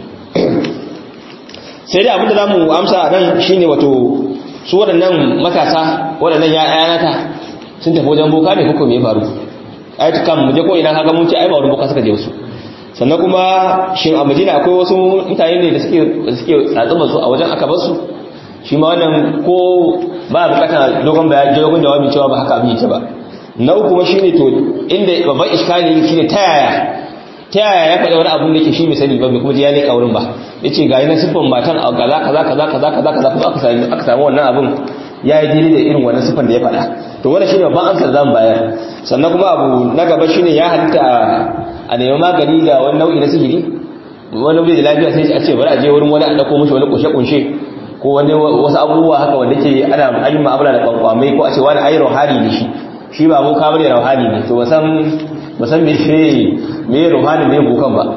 sai dai abinda zamu amsa nan shine wato su waɗannan matasa waɗannan ƴaƴan nata sun tafi wajen boka ne ko me ya faru ai kan mu je ko ina kaga mun ce ai ba wurin boka suka je wasu sannan kuma shin a Madina akwai wasu mutane ne da suke suke tsatsuma su a wajen aka bar su shi ma wannan ko ba bukata dogon bayani dogon jawabi cewa ba haka abin yake ba na uku kuma shine to inda babban iskali shine ta yaya ta yaya ya faɗa wani abun da yake shi mai sani ba kuma ji ya ne kaurin ba yace ga yana sifan matan a kaza kaza kaza kaza kaza kaza kuma aka samu aka samu wannan abun ya yi daidai da irin wannan sifan da ya faɗa to wannan shine babban amsar zamu bayar sannan kuma abu na gaba shine ya halitta a nemi magani da wani nau'i na sihiri wani bai da lafiya sai a ce bari a je wurin wani a dauko mishi wani kunshe-kunshe ko wani wasu abubuwa haka wanda ke ana ayin ma'amala da kwankwamai ko a ce wani ayi ruhani ne shi shi ba mu kamar da ruhani ne to basan basan me shi me ruhani ne bukan ba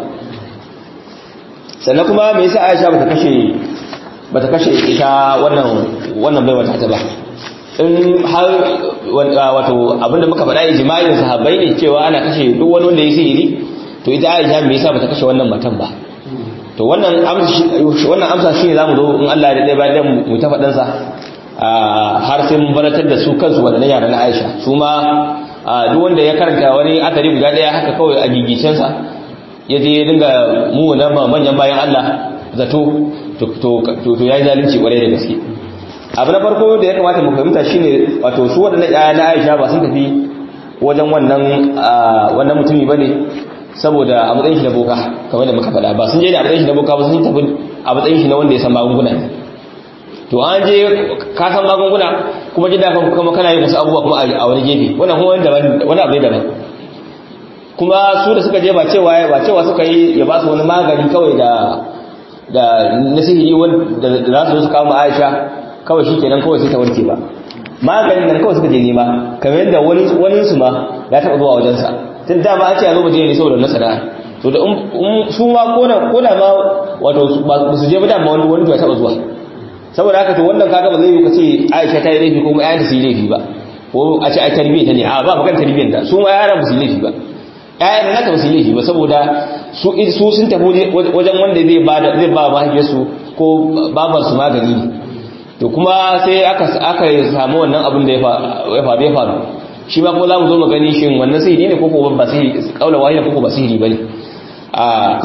sannan kuma me yasa Aisha bata kashe bata kashe ita wannan wannan bai wata ta ba in har wato abinda muka faɗa ijma'in sahabbai ne cewa ana kashe duk wani wanda ya sihiri to ita Aisha me yasa bata kashe wannan matan ba to wannan amsa wannan amsa shine zamu zo in Allah ya dade bayan mu ta fadan sa har sai mun baratar da su kansu wadannan yaran Aisha su ma duk wanda ya karanta wani akari guda daya haka kawai a gigicen sa yaje ya dinga mu na manyan bayan Allah zato to to to yayi zalunci kwarai da gaske abu na farko da ya kamata mu fahimta shine wato su wadannan ƴaƴa na Aisha ba sun tafi wajen wannan wannan mutumi bane saboda a matsayin shi na boka kamar da muka faɗa ba sun je da a matsayin shi na boka ba sun tafi a matsayin shi na wanda ya san magunguna to an je ka san magunguna kuma gida kan kuma kana yin wasu abubuwa kuma a wani gefe wannan kuma wani daban wani abu ne daban kuma su da suka je ba cewa ba cewa suka yi ya ba su wani magani kawai da da nasihiri wanda za su zo su kawo Aisha kawai shikenan kawai sai ta warke ba maganin nan kawai suka je nema kamar yadda wani wani su ma ya taɓa zuwa wajensa tun dama an ce a zo baje ne saboda wannan sana'a to da su ma kona kona ma wato ba su je ba dama wani wani to ya taba zuwa saboda haka to wannan kaga ba zai yi kace Aisha ta yi laifi ko ayyanta su yi laifi ba ko a ce ai tarbiyyar ta ne a ba magan tarbiyyar ta su ma yaran ba su yi laifi ba ƴaƴan nan ta ba su yi laifi ba saboda su su sun tafi wajen wanda zai ba zai ba mahaifiyarsu ko babar su magani ne to kuma sai aka aka samu wannan abin da ya faru ya faru shi ba kuma za mu zo mu gani shin wannan sihiri ne koko ba sihiri kaula wahida koko ba sihiri bane a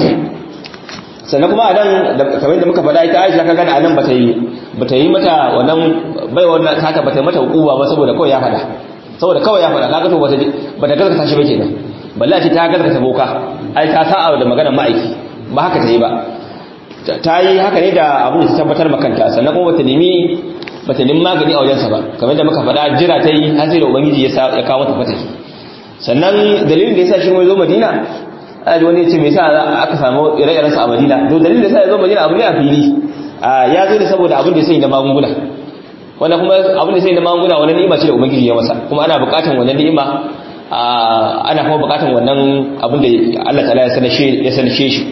sannan kuma anan kamar da muka faɗa ita Aisha kaga da anan bata yi bata yi mata wannan bai wannan ta bata mata hukuma ba saboda kawai ya faɗa saboda kawai ya faɗa kaga to bata bata gaskata shi ba kenan balla ce ta gaskata boka ai ta sa'a da maganar ma'aiki ba haka ta yi ba ta yi haka ne da abin da ta tabbatar makanta sannan kuma bata nemi bata nemi magani a wajensa ba kamar da muka faɗa jira ta yi har sai da ubangiji ya kawo mata fataki sannan dalilin da yasa shi mai zo Madina ai wani ya ce me yasa aka samu ire-iren sa a Madina to dalilin da yasa ya zo Madina abu ne a fili ya zo ne saboda abin da yasa da magunguna wannan kuma abin da yasa da magunguna wannan ni'ima ce da ubangiji ya masa kuma ana buƙatar wannan ni'ima ana kuma buƙatar wannan abin da Allah ta'ala ya sanashe ya sanashe shi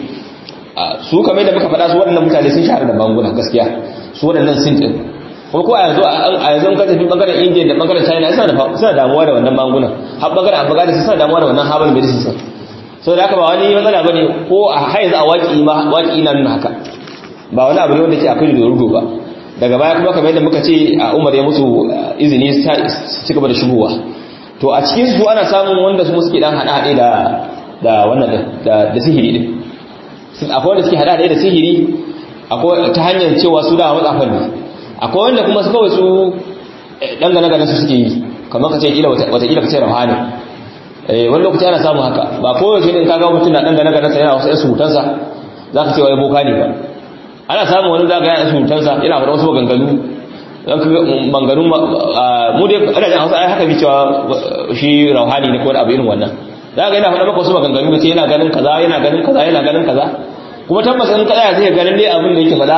su kamar da muka faɗa su waɗannan mutane sun shahara da magunguna gaskiya su waɗannan sin din kuma ko a yanzu a yanzu ka tafi bangaren India da bangaren China suna da suna damuwa da wannan magunguna har bangaren Afghanistan suna damuwa da wannan herbal medicine so da haka ba wani matsala bane ko a haiza a waki ma waki ina nuna haka ba wani abu ne wanda ke akai da rudo ba daga baya kuma kamar yadda muka ce a Umar ya musu izini su ci gaba da shigowa to a cikin su ana samun wanda su suke dan hada hade da da wannan da da sihiri din sun akwai wanda suke hada hade da sihiri akwai ta hanyar cewa su da matsafan ne akwai wanda kuma su kawai su dangane ganin su suke yi kamar ka ce kila wata kila ka ce rahani eh wani lokaci ana samu haka ba kowace ne kaga mutum na dangane ganin sa yana wasu ɗan surutansa zaka ce wai boka ne ba ana samun wani zaka yana surutansa yana faɗa wasu maganganu dan kaga maganganun mu dai ana jin Hausa ai haka bi cewa shi rauhani ne ko wani abu irin wannan zaka yana faɗa maka wasu maganganu ne yana ganin kaza yana ganin kaza yana ganin kaza kuma tabbas in kada sai ganin dai abin da yake faɗa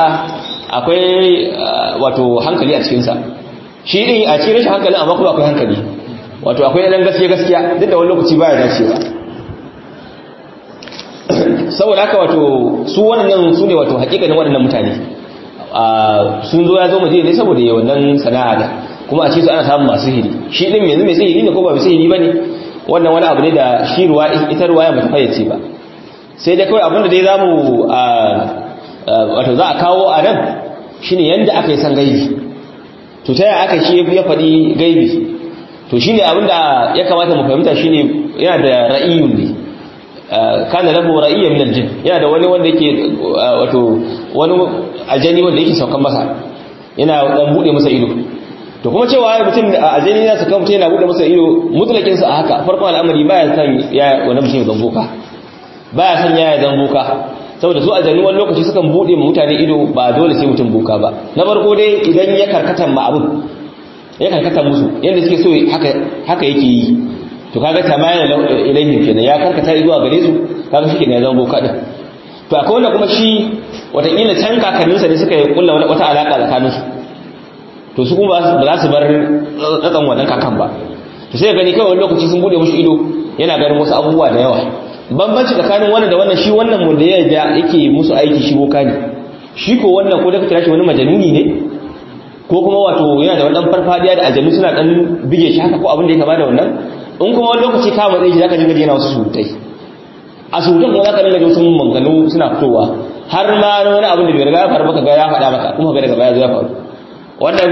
akwai wato hankali a cikin sa shi din a cikin shi hankali amma kuma akwai hankali wato akwai dan gaskiya gaskiya duk da wani lokaci baya dacewa saboda haka wato su wannan su ne wato hakikanin waɗannan mutane sun zo ya zo Madina ne saboda yayin wannan sana'a da kuma a ce su ana samun masu sihiri shi din yanzu mai sihiri ne ko ba mai sihiri bane wannan wani abu ne da shi ruwa ita ruwaya ba ta fayyace ba sai dai kawai abinda dai zamu wato za a kawo a nan shine yanda aka yi san gaibi to ta yaya aka shi ya faɗi gaibi to shine abinda ya kamata mu fahimta shine yana da ra'iyun ne kana lahu ra'iyyan min aljin yana da wani wanda yake wato wani ajani wanda yake saukan masa yana dan bude masa ido to kuma cewa mutum ajani ya saka mutum yana bude masa ido mutlakin sa haka farkon al'amari baya san ya wani mutum zan boka baya san ya zan boka saboda su ajani wani lokaci sukan bude mutane ido ba dole sai mutum boka ba na farko dai idan ya karkata ma abun ya karkata musu yanda suke so haka haka yake yi to kaga tamayana ilayhim kenan ya karkata zuwa gare su kaga shi kenan ya zama boka din to akwai wanda kuma shi watakila can kakanninsa ne suka yi kulla wata alaka tsakanin su to su kuma ba za su bar tsatsan wannan kakan ba to sai gani kawai wani lokaci sun bude mushi ido yana ganin wasu abubuwa da yawa bambanci tsakanin wannan da wannan shi wannan wanda ya da yake musu aiki shi boka ne shi ko wannan ko da kira shi wani majanuni ne ko kuma wato yana da wannan farfadiya da aljanu suna dan bige shi haka ko abin da ya kama da wannan in kuma wani lokaci ka matsayi shi zaka dinga jina wasu surutai a surutun kuma zaka dinga jin wasu manganu suna fitowa har ma wani abin da bai riga ya faru baka ga ya faɗa maka kuma ga daga baya zo ya faru wannan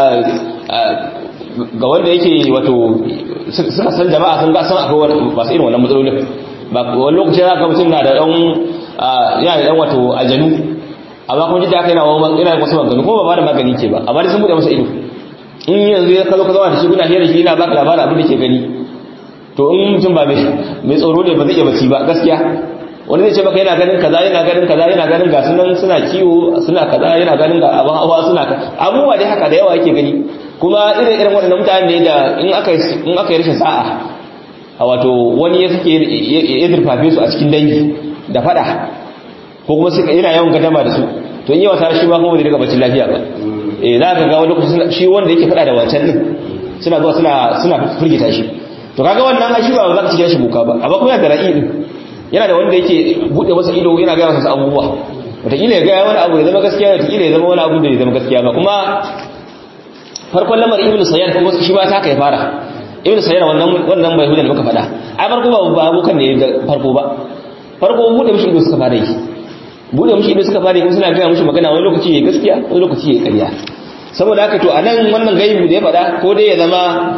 ga wanda yake wato suka san jama'a sun ga san akwai masu irin wannan matsalolin ba wani lokaci zaka mutum na da dan yana da dan wato aljanu amma kuma jidda aka yana yana wasu maganganu kuma ba ba da magani ke ba amma dai sun bude masa ido in yanzu ya kazo ka zama da shi kuna hira shi yana baka labarin abin da ke gani to in mutum ba mai tsoro ne ba zai iya bacci ba gaskiya wani zai ce maka yana ganin kaza yana ganin kaza yana ganin ga sunan suna kiwo suna kaza yana ganin ga abin hawa suna ka abubuwa dai haka da yawa yake gani kuma irin irin waɗannan mutane ne da in aka in aka yi rashin sa'a a wato wani ya suke ya durfafe su a cikin dangi da fada ko kuma suka yana yawan gadama da su to in yawa tare shi ma kuma bai daga bacci lafiya ba eh za ka ga wani lokaci shi wanda yake fada da wancan din suna zuwa suna suna firgita shi to kaga wannan ai shi ba za ka cike shi buka ba amma kuma yana da ra'i din yana da wanda yake bude masa ido yana ga masa abubuwa wataƙila ya ga wani abu ya zama gaskiya wataƙila ya zama wani abu da ya zama gaskiya ba kuma farkon lamar ibnu sayyar kuma shi ba ta kai fara ibnu sayyar wannan wannan bai hudan da muka faɗa ai farko ba ba bukan ne da farko ba farko bude mishi ido suka fara yi bude mishi ido suka fara yi kuma suna ga mishi magana wani lokaci ya gaskiya wani lokaci ya ƙarya saboda haka to anan wannan gaibu da ya faɗa ko dai ya zama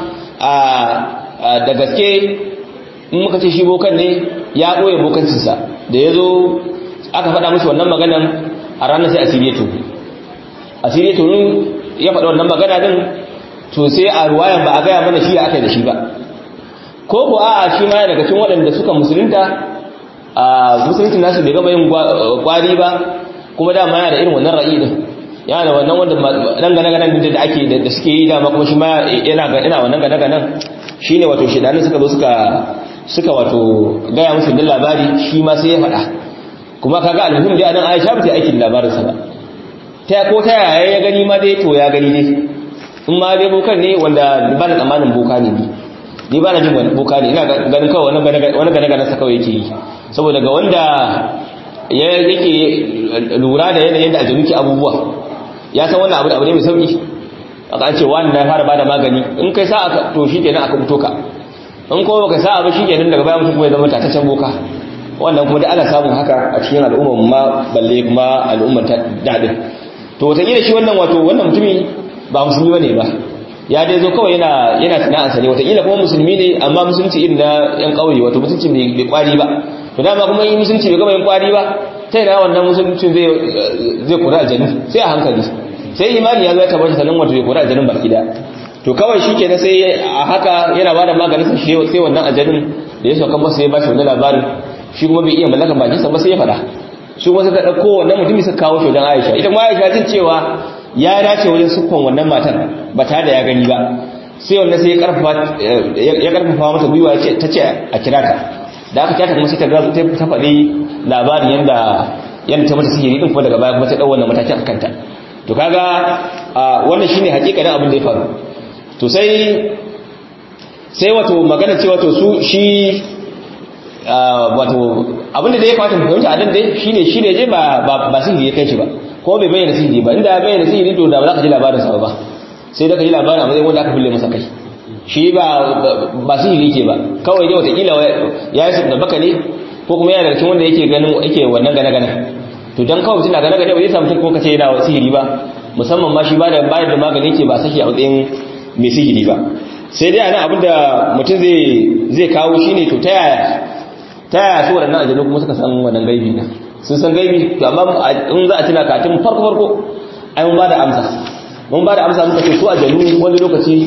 a da gaske in muka ce shi bokan ne ya ɓoye bokancinsa da ya zo aka faɗa musu wannan maganan a ranar sai asiri ya tuni asiri ya tuni ya faɗa wannan magana din to sai a ruwayan ba a gaya mana shi aka yi da shi ba ko ko a'a shi ma daga cikin waɗanda suka musulunta a musulunci nasu bai gama yin kwari ba kuma dama yana da irin wannan ra'ayi din yana da wannan wanda dan gane ganen da ake da suke yi dama kuma shi ma yana ga ina wannan gane ganen shine wato shedanin suka zo suka suka wato gaya musu din labari shi ma sai ya faɗa kuma kaga almuhim dai anan Aisha ba ta aikin labarin sa ba ta ko ta yaya ya gani ma dai to ya gani dai in ma dai bokan ne wanda ba na tsammanin boka ne ni ba na jin wani boka ne ina ganin kawai wani wani gane ganen sa kawai yake yi saboda ga wanda ya yake lura da yanayin da aljanu ke abubuwa ya san wannan abu da abu ne mai sauki aka ce wani da ya fara bada magani in kai sa'a to shi kenan aka fito ka in kuma baka sa'a ba shi kenan daga baya mutum kuma ya zama tataccen boka wannan kuma da ana samun haka a cikin al'ummar ma balle kuma al'ummar ta dadin to wataƙila shi wannan wato wannan mutumi ba musulmi bane ba ya dai zo kawai yana yana sana'arsa ne wataƙila kuma musulmi ne amma musulunci irin na yan ƙauye wato musulunci bai kwari ba to dama kuma yi musulunci bai gama yin kwari ba ta yana wannan musulunci zai zai kura aljannu sai a hankali sai imani ya zo ya tabbata sanan wato ya kura aljanun baki da to kawai shikenan sai a haka yana bada maganin sa sai wannan aljanun da ya sauka masa ya bashi wannan labarin shi kuma bai iya mallakan bakin sa ba sai ya fada shi kuma suka dauko wannan mutumi suka kawo shi wajen Aisha ita kuma Aisha tin cewa ya dace wajen sukkon wannan matar ba ta da ya gani ba sai wannan sai ya karfafa ya karfafa mata gwiwa ce ta ce a kira ta da aka kyata kuma sai ta gazo ta faɗi labarin yanda yanda ta mata sihiri din kuma daga baya kuma ta dau wannan matakin akan ta to kaga wannan shine hakikanin abin da ya faru to sai sai wato magana cewa to su shi wato abinda da ya kamata mu fahimta a nan dai shine shine je ba ba sihiri ya kai shi ba ko bai bayyana sihiri ba inda ya bayyana sihiri to da ba za ka ji labarin sa ba sai da ka ji labarin a matsayin wanda aka bulle masa kai shi ba ba sihiri ke ba kawai dai watakila ya yi da baka ne ko kuma yana da cikin wanda yake ganin yake wannan gane gane to dan kawai mutum na gane gane ba zai samu kuma kace yana sihiri ba musamman ma shi ba da bayar da magani yake ba saki a matsayin mai sihiri ba sai dai anan abinda mutum zai zai kawo shine to ta yaya ta yaya su waɗannan aljanu kuma suka san wannan gaibi na sun san gaibi to amma in za a tuna katin farko farko ai mun ba da amsa mun ba da amsa muka ce su aljanu wani lokaci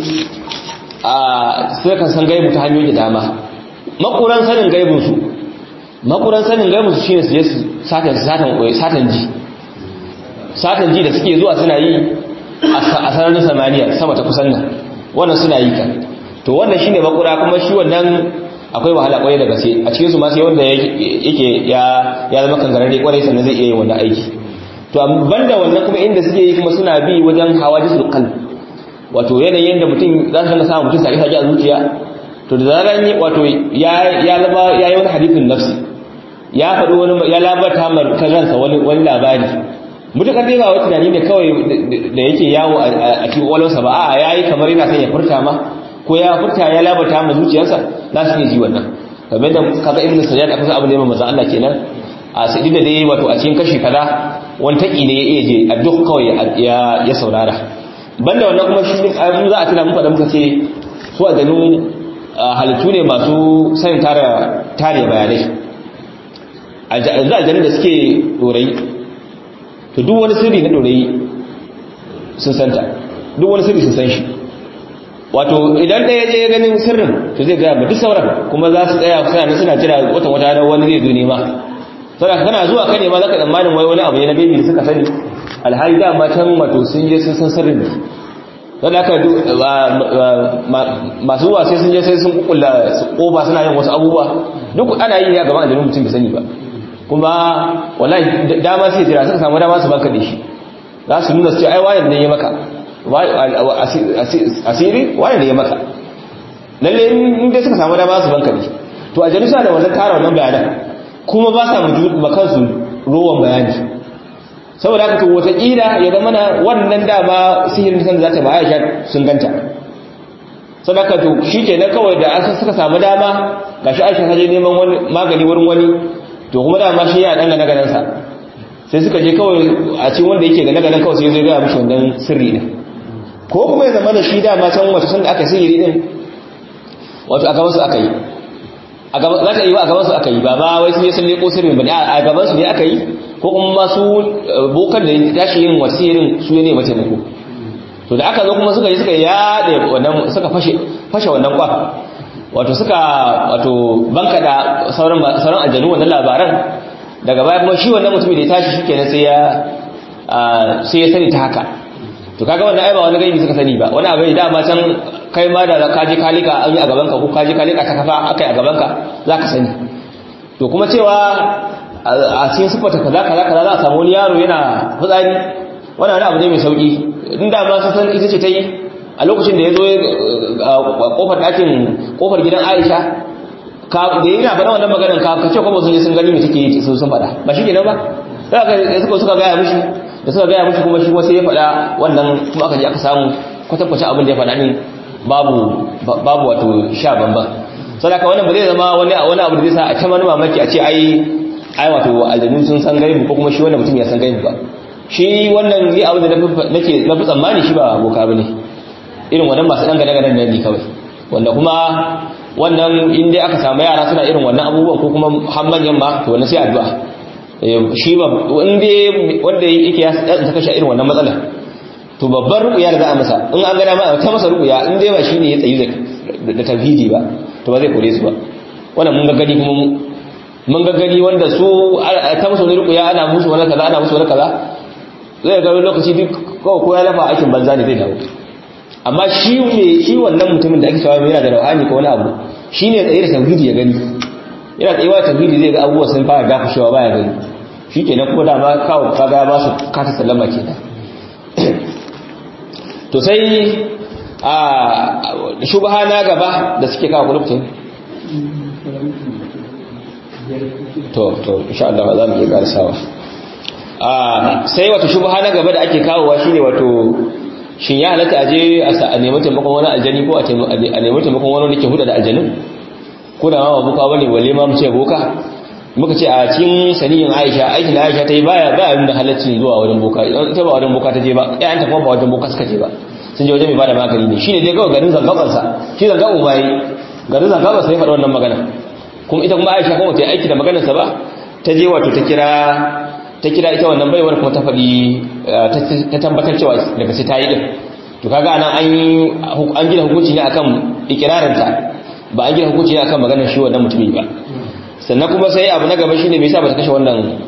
a sai kan san gaibu ta hanyoyi da dama makuran sanin gaibun su makuran sanin gaibun su shine su je su satan satan satan ji satan ji da suke zuwa suna yi a sararin samaniya sama ta kusan nan wannan suna yi kan to wannan shine makura kuma shi wannan akwai wahala kwarai da gaske a cikin su ma sai wanda yake ya ya zama kangarare kwarai sannan zai iya yin wannan aiki to banda wannan kuma inda suke yi kuma suna bi wajen hawajisul qalb wato yanayin da mutum za su dinga samu mutum sai sai a zuciya to da zaran wato ya ya laba yayi wani hadithin nafsi ya faɗi wani ya labarta mar kansa wani wani labari mutukar dai ba wani tunani ne kawai da yake yawo a cikin walwarsa ba a yayi kamar yana son ya furta ma ko ya furta ya labarta ma zuciyarsa za su ji wannan kamar da kaga ibnu sajjad akwai abu ne mai manzo Allah kenan a sai da dai wato a cikin kashi kaza wani taki ne ya iya je a duk kawai ya ya saurara banda wannan kuma shi mun za a tuna muka da muka ce su a ganu halittu ne masu sanin tare tare bayanai aljanna da suke dorayi to duk wani sirri na dorayi sun santa duk wani sirri sun san shi wato idan ɗaya je ganin sirrin to zai gaya ba duk sauran kuma za su tsaya suna suna jira wata wata na wani zai zo nema saboda kana zuwa ka nema zaka tsammanin wai wani abu ne na baby da suka sani alhali da ma can wato sun je sun san sirrin ne don haka masu zuwa sai sun je sai sun kukulla kofa suna yin wasu abubuwa duk ana yi ne a gaban aljanu mutum bai sani ba kuma wallahi dama sai jira suka samu dama su baka da shi za su nuna su ce ai wayan ne ya maka asiri wayan ne ya maka lalle in dai suka samu dama su banka da shi to aljanu suna da wannan tara wannan bayanan kuma ba sa mu kansu rowan bayani saboda haka to wataƙila ya zama na wannan dama sihirin san za ta ba Aisha sun ganta saboda haka to shi ke na kawai da aka suka samu dama gashi Aisha ta je neman wani magani wurin wani to kuma dama shi ya danga naganan sa sai suka je kawai a cikin wanda yake ga naganan kawai sai zai ga mishi wannan sirri din ko kuma ya zama da shi dama can wata san da aka sihiri din wato a gaban su aka yi a gaban za ta yi ba a gaban su aka yi ba ba wai sun je sun leko sirrin bane a gaban su ne aka yi ko kuma masu bokan da tashi yin wasirin su ne mace muku to da aka zo kuma suka yi suka yada wannan suka fashe fashe wannan kwa wato suka wato banka da sauran sauran aljanu wannan labaran daga baya kuma shi wannan mutumin da ya tashi shikenan sai ya sai ya sani ta haka to kaga wannan ai ba wani gaibi suka sani ba wani abu da ma can kai ma da ka je kalika an yi a gaban ka ko ka je kalika ta kafa akai a gaban ka zaka sani to kuma cewa a cikin sifata kaza kaza kaza za a samu wani yaro yana fitsari wannan wani abu ne mai sauki inda ma su san ita ce ta yi a lokacin da ya zo kofar ɗakin kofar gidan Aisha ka da yana faɗa wannan maganar ka kace kuma sun je sun gani me take yi sun sun faɗa ba shi kenan ba sai ka suka suka gaya mishi da suka gaya mishi kuma shi kuma sai ya faɗa wannan kuma aka je aka samu kwatankwacin abin da ya faɗa din babu babu wato sha bamban saboda wannan ba zai zama wani wani abu da zai sa a ta mamaki a ce ai ai wato aljanu sun san gaibu ko kuma shi wannan mutum ya san gaibu ba shi wannan ni abin da nake na fi tsammani shi ba boka bane irin wannan masu dan gane gane ne kawai wanda kuma wannan in dai aka samu yara suna irin wannan abubuwan ko kuma hamman ma to wannan sai addu'a shi ba in dai wanda yake ya ta kashe irin wannan matsala to babbar ruqya da za a masa in an gana ma ta masa ruqya in dai ba shine ya tsayi da tauhidi ba to ba zai kore su ba wannan mun ga gani kuma mun ga gani wanda su ta musu wani ruqya ana musu wani kaza ana musu wani kaza zai ga lokaci duk kawai ko ya lafa aikin banza ne zai dawo amma shi ne shi wannan mutumin da ake cewa yana da rawani ko wani abu shine tsaye da tauhidi ya gani yana tsaye da tauhidi zai ga abubuwa sun fara dafushewa baya gani shikenan ko da ma kawo kaga ba su kata sallama kenan to sai a shubha na gaba da suke kawo kulubtin to to insha Allah za mu iya karsawa a sai wato shubha na gaba da ake kawowa shine wato shin ya halatta aje a nemi taimakon wani aljani ko a nemi taimakon wani da ke huda da aljanin ko da ma boka bane wale ma mu ce boka muka ce a cikin saniyin Aisha aikin da Aisha ta yi baya baya nuna halaccin zuwa wajen boka idan ta ba wajen boka ta je ba ƴaƴanta kuma ba wajen boka suka je ba sun je wajen mai bada magani ne shine dai kawai garin zangaban sa shi zangaban bai garin zangaban sa ya faɗa wannan magana kuma ita kuma Aisha kuma ta yi aiki da maganar sa ba ta je wato ta kira ta kira ita wannan baiwar kuma ta faɗi ta tabbatar cewa daga sai ta yi din to kaga anan an an gina hukunci ne akan ikirarinta ba an gina hukunci ne akan maganar shi wannan mutumi ba sannan kuma sai abu na gaba shine me yasa ba ta kashe wannan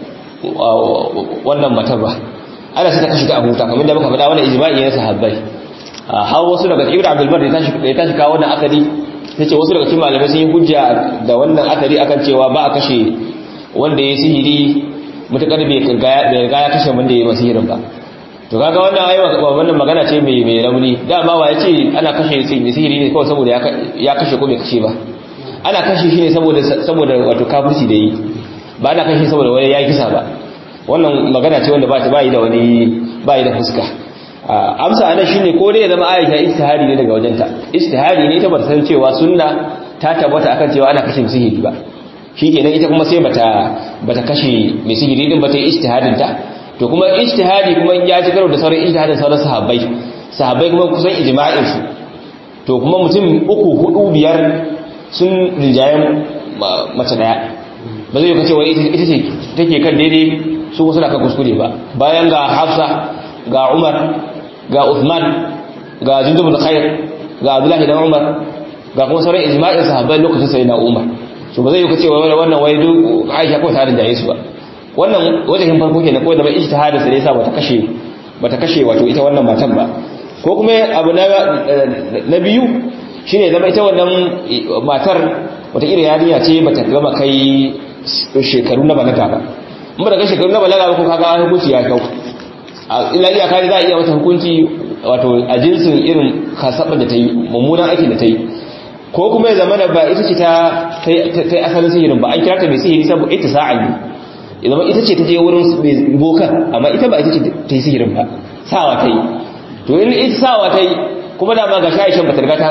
wannan matar ba ana sai ta kashe ta a huta kamar da muka faɗa wannan ijma'i ne sahabbai har wasu daga Ibn Abdul Barr da tashi da tashi kawo wannan akadi yace wasu daga cikin malamai sun yi hujja da wannan akadi akan cewa ba a kashe wanda ya sihiri mutakar bai riga ya kashe wanda ya yi sihirin ba to kaga wannan ayi wannan magana ce mai mai rauni dama wa yace ana kashe sihiri ne kawai saboda ya kashe ko bai kashe ba ana kashe shi ne saboda saboda wato kafirci da yi ba ana kashe saboda wani ya kisa ba wannan magana ce wanda ba ta bayi da wani bayi da fuska amsa anan shine ko dai ya zama Aisha istihari ne daga wajenta istihari ne ta bar san cewa sunna ta tabbata akan cewa ana kashe sihiri ba shikenan ita kuma sai bata bata kashe mai sihiri din bata yi istihadin ta to kuma ijtihadi kuma ya ji karo da sauran ijtihadin sauran sahabbai sahabbai kuma kusan ijma'in su to kuma mutum uku hudu biyar sun rinjayen mace daya ba zai kace wai ita ce take kan daidai su wasu da kan kuskure ba bayan ga Hafsa ga Umar ga Uthman ga Jundub bin Khair ga Abdullah bin Umar ga kuma sauran ijma'in sahabbai lokacin sayyidina Umar so ba zai kace wai wannan wai duk Aisha ko ta rinjaye su ba wannan wajen farko kenan ko da bai ijtihadi sai yasa bata kashe bata kashe wato ita wannan matan ba ko kuma abu na na biyu shine zama ita wannan matar wata irin yarinya ce bata gama kai shekaru na balaga ba mun daga shekaru na balaga ko kaga hukunci ya kau illa iya kai za a iya mata hukunci wato a jinsin irin kasaban da ta yi mummunan aiki da ta yi ko kuma ya zama ba ita ce ta ta asalin sihirin ba an kira ta mai sihiri saboda ita sa'al ne idan ita ce ta je wurin bokan amma ita ba ita ce ta yi sihirin ba sawa ta yi to in ita sawa ta yi kuma da ma ga sha'ishan ba ta riga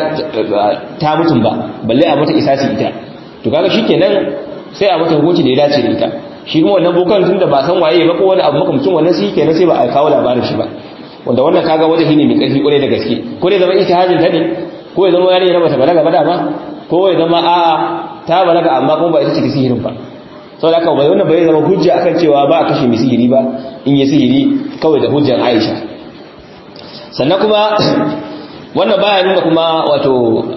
ta mutum ba balle a mata isasi ita to kaga shikenan sai a mata hukunci da ya dace da ita shi kuma wannan bokan tunda ba san waye ba ko wani abu makamcin wannan shi kenan sai ba a kawo labarin shi ba wanda wannan kaga wajen ne mai karfi kwarai da gaske ko dai zama ijtihadin ta ne ko ya zama yarinya na bata balaga ba dama ko ya zama a'a ta balaga amma kuma ba ita ce ta sihirin ba sau da aka bai wannan bai zama hujja akan cewa ba a kashe mai sihiri ba in yi sihiri kawai da hujjar Aisha sannan kuma wannan baya nuna kuma wato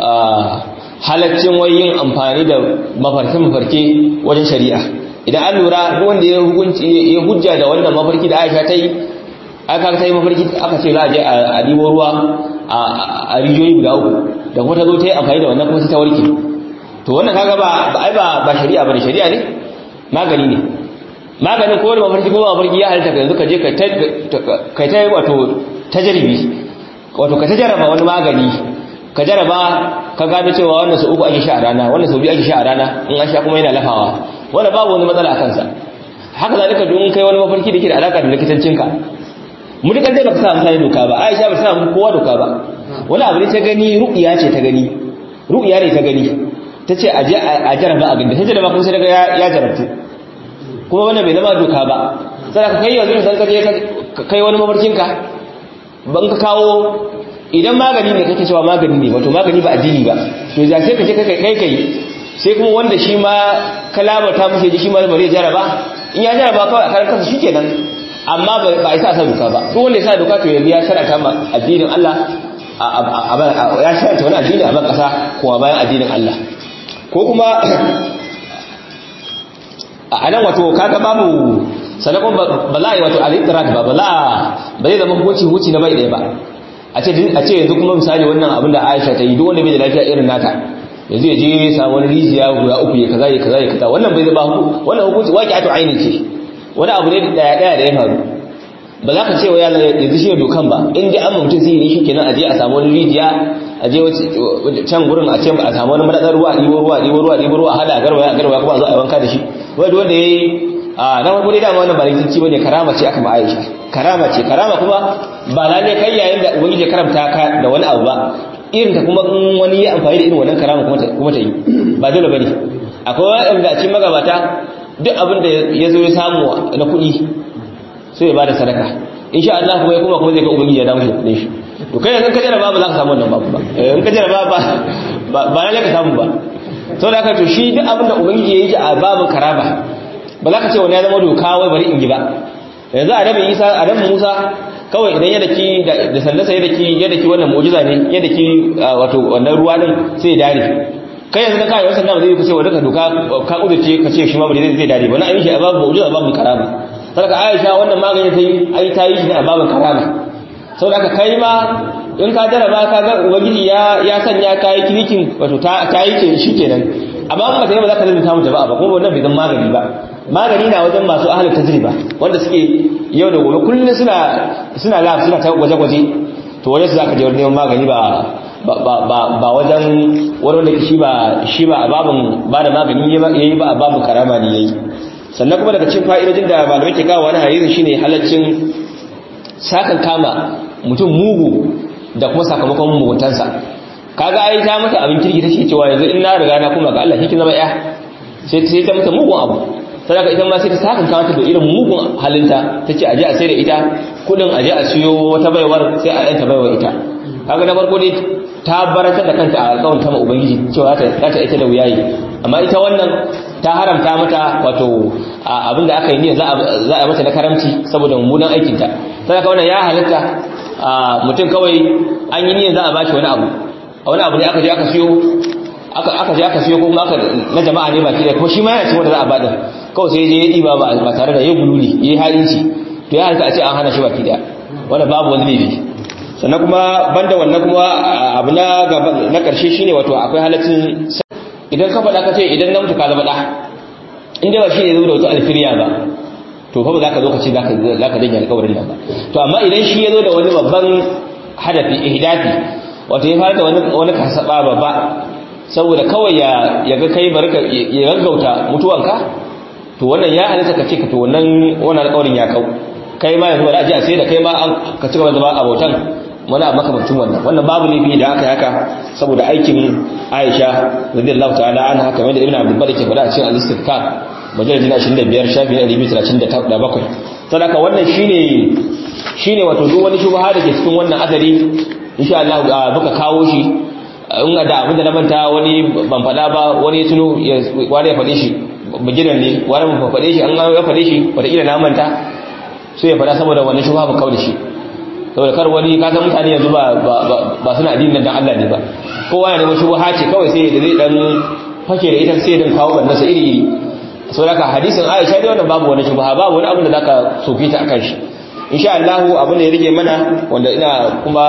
halaccin wayin amfani da mafarke-mafarke wajen shari'a idan an lura duk wanda ya hukunci ya hujja da wannan mafarki da Aisha ta yi aka ta yi mafarki aka ce za a je a dibo ruwa a rijiyoyi guda uku da kuma ta zo ta yi amfani da wannan kuma sai ta warke to wannan kaga ba ai ba ba shari'a bane shari'a ne magani ne maganin ko da mafarki ko mafarki ya halitta yanzu ka je ka ta wato tajribi wato ka tajarraba wani magani ka jaraba ka gano cewa wannan su uku ake sha a rana wannan su biyu ake sha a rana in an sha kuma yana lafawa wanda babu wani matsala a kansa haka zalika don kai wani mafarki da ke da alaka da likitancinka mutukar dai baka sa mutane doka ba Aisha ba ta sa kowa doka ba wani abu ne ta gani ru'ya ce ta gani ru'ya ne ta gani ta ce a jaraba a ganda ta jaraba kuma sai daga ya jarabtu kuma wannan bai zama doka ba sai ka kai yanzu san ka je kai wani mafarkinka ban ka kawo idan magani ne kake cewa magani ne wato magani ba addini ba to za sai ka je kai kai kai sai kuma wanda shi ma kalama ta mushe ji shi ma bare jaraba in ya jaraba kawai a karan kansa shikenan amma ba isa sa doka ba duk wanda ya sa doka to yanzu ya sharata ma addinin Allah ya sharata wani addini a ban kasa kuma bayan addinin Allah ko kuma a nan wato kaga babu sanakon bala'i wato al-itrad ba bala'a ba zai zama hukunci hukunci na bai ɗaya ba a ce yanzu kuma misali wannan abin da Aisha ta yi duk wanda bai da lafiya irin nata yanzu ya je ya samu wani rijiya guda uku ya kaza ya kaza ya kaza wannan bai zaba wannan hukunci waqi'atu aini ce wani abu ne daya daya da ya faru ba za ka ce wa yanzu shi dokan ba in dai an mutum sai yi shi kenan a je a samu wani rijiya a a je can gurin a ce a samu wani madadar ruwa ɗibo ruwa ɗibo ruwa ɗibo ruwa hada garwaya garwaya kuma zo a wanka da shi wanda wanda yayi a na farko dai dama wannan ba rikici bane karama ce aka ma Aisha karama ce karama kuma ba lalle kai yayin da ubangiji ya karamta ka da wani abu ba irin ta kuma in wani ya amfani da irin wannan karama kuma ta kuma ta yi ba dole bane akwai wanda a cikin magabata duk abin da ya zo ya samu na kuɗi sai ya bada sadaka insha Allah kuma kuma kuma zai ga ubangiji ya dawo shi kudin shi to kai yanzu ka jarraba ba za ka samu wannan babu ba in ka jarraba ba ba lalle ka samu ba saboda haka to shi duk abin da ubangiji ya yi a babu karama ba za ka ce wani ya zama doka wai bari in yi ba yanzu annabi Isa annabi Musa kawai idan ya daki da sallasa ya daki ya daki wannan mu'jiza ne ya daki wato wannan ruwa din sai ya dare kai yanzu ka kai wannan sanda ba zai kace wa duka doka ka kudurce ka ce shi ma ba zai zai dare ba na ayi shi a babu mu'jiza babu karama saboda Aisha wannan magani ta yi ai ta yi shi ne a babu karama saboda haka kai ma in ka jaraba ka ga ubangiji ya ya sanya kai kilikin wato ta ta yi ke shi kenan amma ba ta yi ba za ka zama ta mutu ba ba kuma wannan bai zan magani ba magani na wajen masu ahalin tajriba wanda suke yau da gobe kullum suna suna lab suna ta gwaje-gwaje to wajen su zaka je wurin neman magani ba ba ba wajen wurin da shi ba shi ba a babin ba da magani yayi ba a babin karama ne yayi sannan kuma daga cikin fa'idojin da malamai ke kawo wani hadisi shine halaccin sakan kama mutum mugu da kuma sakamakon muguntansa kaga ai ta mata abin kirki take cewa yanzu in na riga na kuma ga Allah kike zama ya sai sai ta mata mugun abu sadaka ita ma sai ta sakan kama ta da irin mugun halinta tace aje a sai da ita kudin aje a siyo wata baiwar sai a yanta baiwar ita kaga na farko dai ta baratar da kanta a alƙawarin ta ma ubangiji cewa ta ta ita da wuyayi amma ita wannan ta haramta mata wato abinda aka yi ne za a za a mata na karamci saboda mummunan aikin ta sadaka wannan ya halatta mutum kawai an yi ne za a bashi wani abu wani abu ne aka je aka siyo aka aka je aka siyo kuma aka na jama'a ne baki da kuma shi ma yana cikin wanda za a bada kawai sai je ya diba ba ba tare da yayi gululi yayi halinci to ya halka a ce an hana shi baki da wanda babu wani laifi sannan kuma banda wannan kuma abu na na karshe shine wato akwai halaccin idan ka faɗa ka ce idan na mutu ka zama da inda ba shi ne zo da wata alfiriya ba to fa ba za ka zo ka ce za ka za ka danya alƙawarin nan ba to amma idan shi ya zo da wani babban hadafi ihdafi wato ya fara da wani wani kasaba babba saboda kawai ya ya ga kai barka ya gaggauta mutuwanka to wannan ya halitta ka ce ka to wannan wannan alƙawarin ya kau kai ma yanzu ba za a ji a sai da kai ma ka ci gaba da zama abotan wani abu makamancin wannan wannan babu laifi da aka haka saboda aikin Aisha radiyallahu ta'ala anha kamar da Ibn Abdul Barr ke faɗa a cikin al-Istizkar majalisi na ashirin da biyar shafi na ɗari biyu da talatin da bakwai saboda wannan shine shine wato duk wani shubha da ke cikin wannan asari insha Allah muka kawo shi in da abin da na manta wani ban faɗa ba wani ya tuno wani ya faɗe shi bigiran ne wani mun faɗe shi an ya faɗe shi wata ila na manta sai ya faɗa saboda wannan shubha mu kawo da shi saboda kar wani ka san mutane yanzu ba ba suna addinin dan Allah ne ba kowa ya nemi shubha ce kawai sai da zai dan fake da ita sai dan kawo wannan sa iri iri saboda ka hadisin Aisha dai wannan babu wani shubha babu wani abin da zaka soke ta akan shi insha Allah abin da ya rige mana wanda ina kuma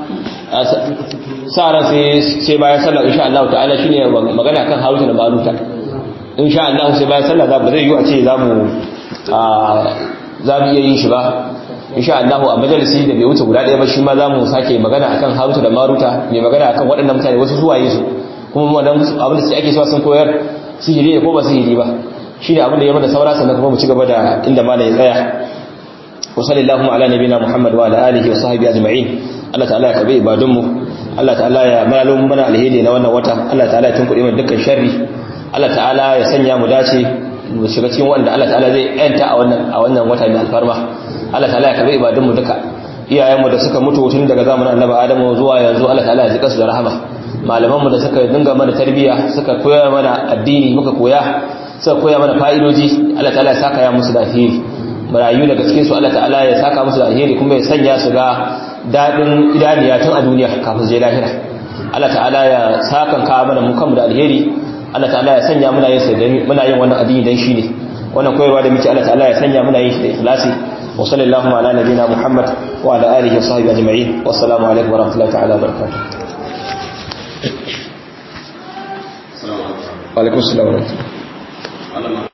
sa ran sai sai bayan sallah insha Allah ta'ala shine magana kan Haruta da Maruta insha Allah sai bayan sallah ba zai yi a ce zamu za mu iya yin shi ba insha Allah a majalisi da bai wuce guda ɗaya ba shi ma zamu sake magana akan Haruta da Maruta mai magana akan waɗannan mutane wasu zuwaye su kuma wannan abin da sai ake so sun koyar sihiri ne ko ba sihiri ba shine abin da ya mana saura sannan kuma mu ci gaba da inda malai ya tsaya wa sallallahu ala nabiyina Muhammad wa ala alihi wa sahbihi ajma'in Allah ta'ala ya kabe ibadun mu Allah ta'ala ya malum mana alheri na wannan wata Allah ta'ala ya tunkuɗe mana dukkan sharri Allah ta'ala ya sanya mu dace mu shiga cikin wanda Allah ta'ala zai yanta a wannan a wannan wata mai alfarma Allah ta'ala ya kabe ibadun mu duka iyayen mu da suka mutu tun daga zamanin Annabi Adamu zuwa yanzu Allah ta'ala ya jika su da rahama malaman mu da suka dinga mana tarbiyya suka koya mana addini muka koya suka koya mana fa'idoji Allah ta'ala ya saka ya musu da alheri marayu daga cikin su Allah ta'ala ya saka musu da alheri kuma ya sanya su ga dadin idaniya tun a duniya kafin je lahira Allah ta'ala ya saka ka mana mu kanmu da alheri Allah ta'ala ya sanya muna yin sai muna yin wannan addini dan shi ne wannan koyarwa da muke Allah ta'ala ya sanya muna yin shi da ikhlasi wa sallallahu ala nabiyina Muhammad wa ala alihi wa sahbihi ajma'in wassalamu alaikum wa rahmatullahi ta'ala wa barakatuh wa alaikum assalam wa rahmatullahi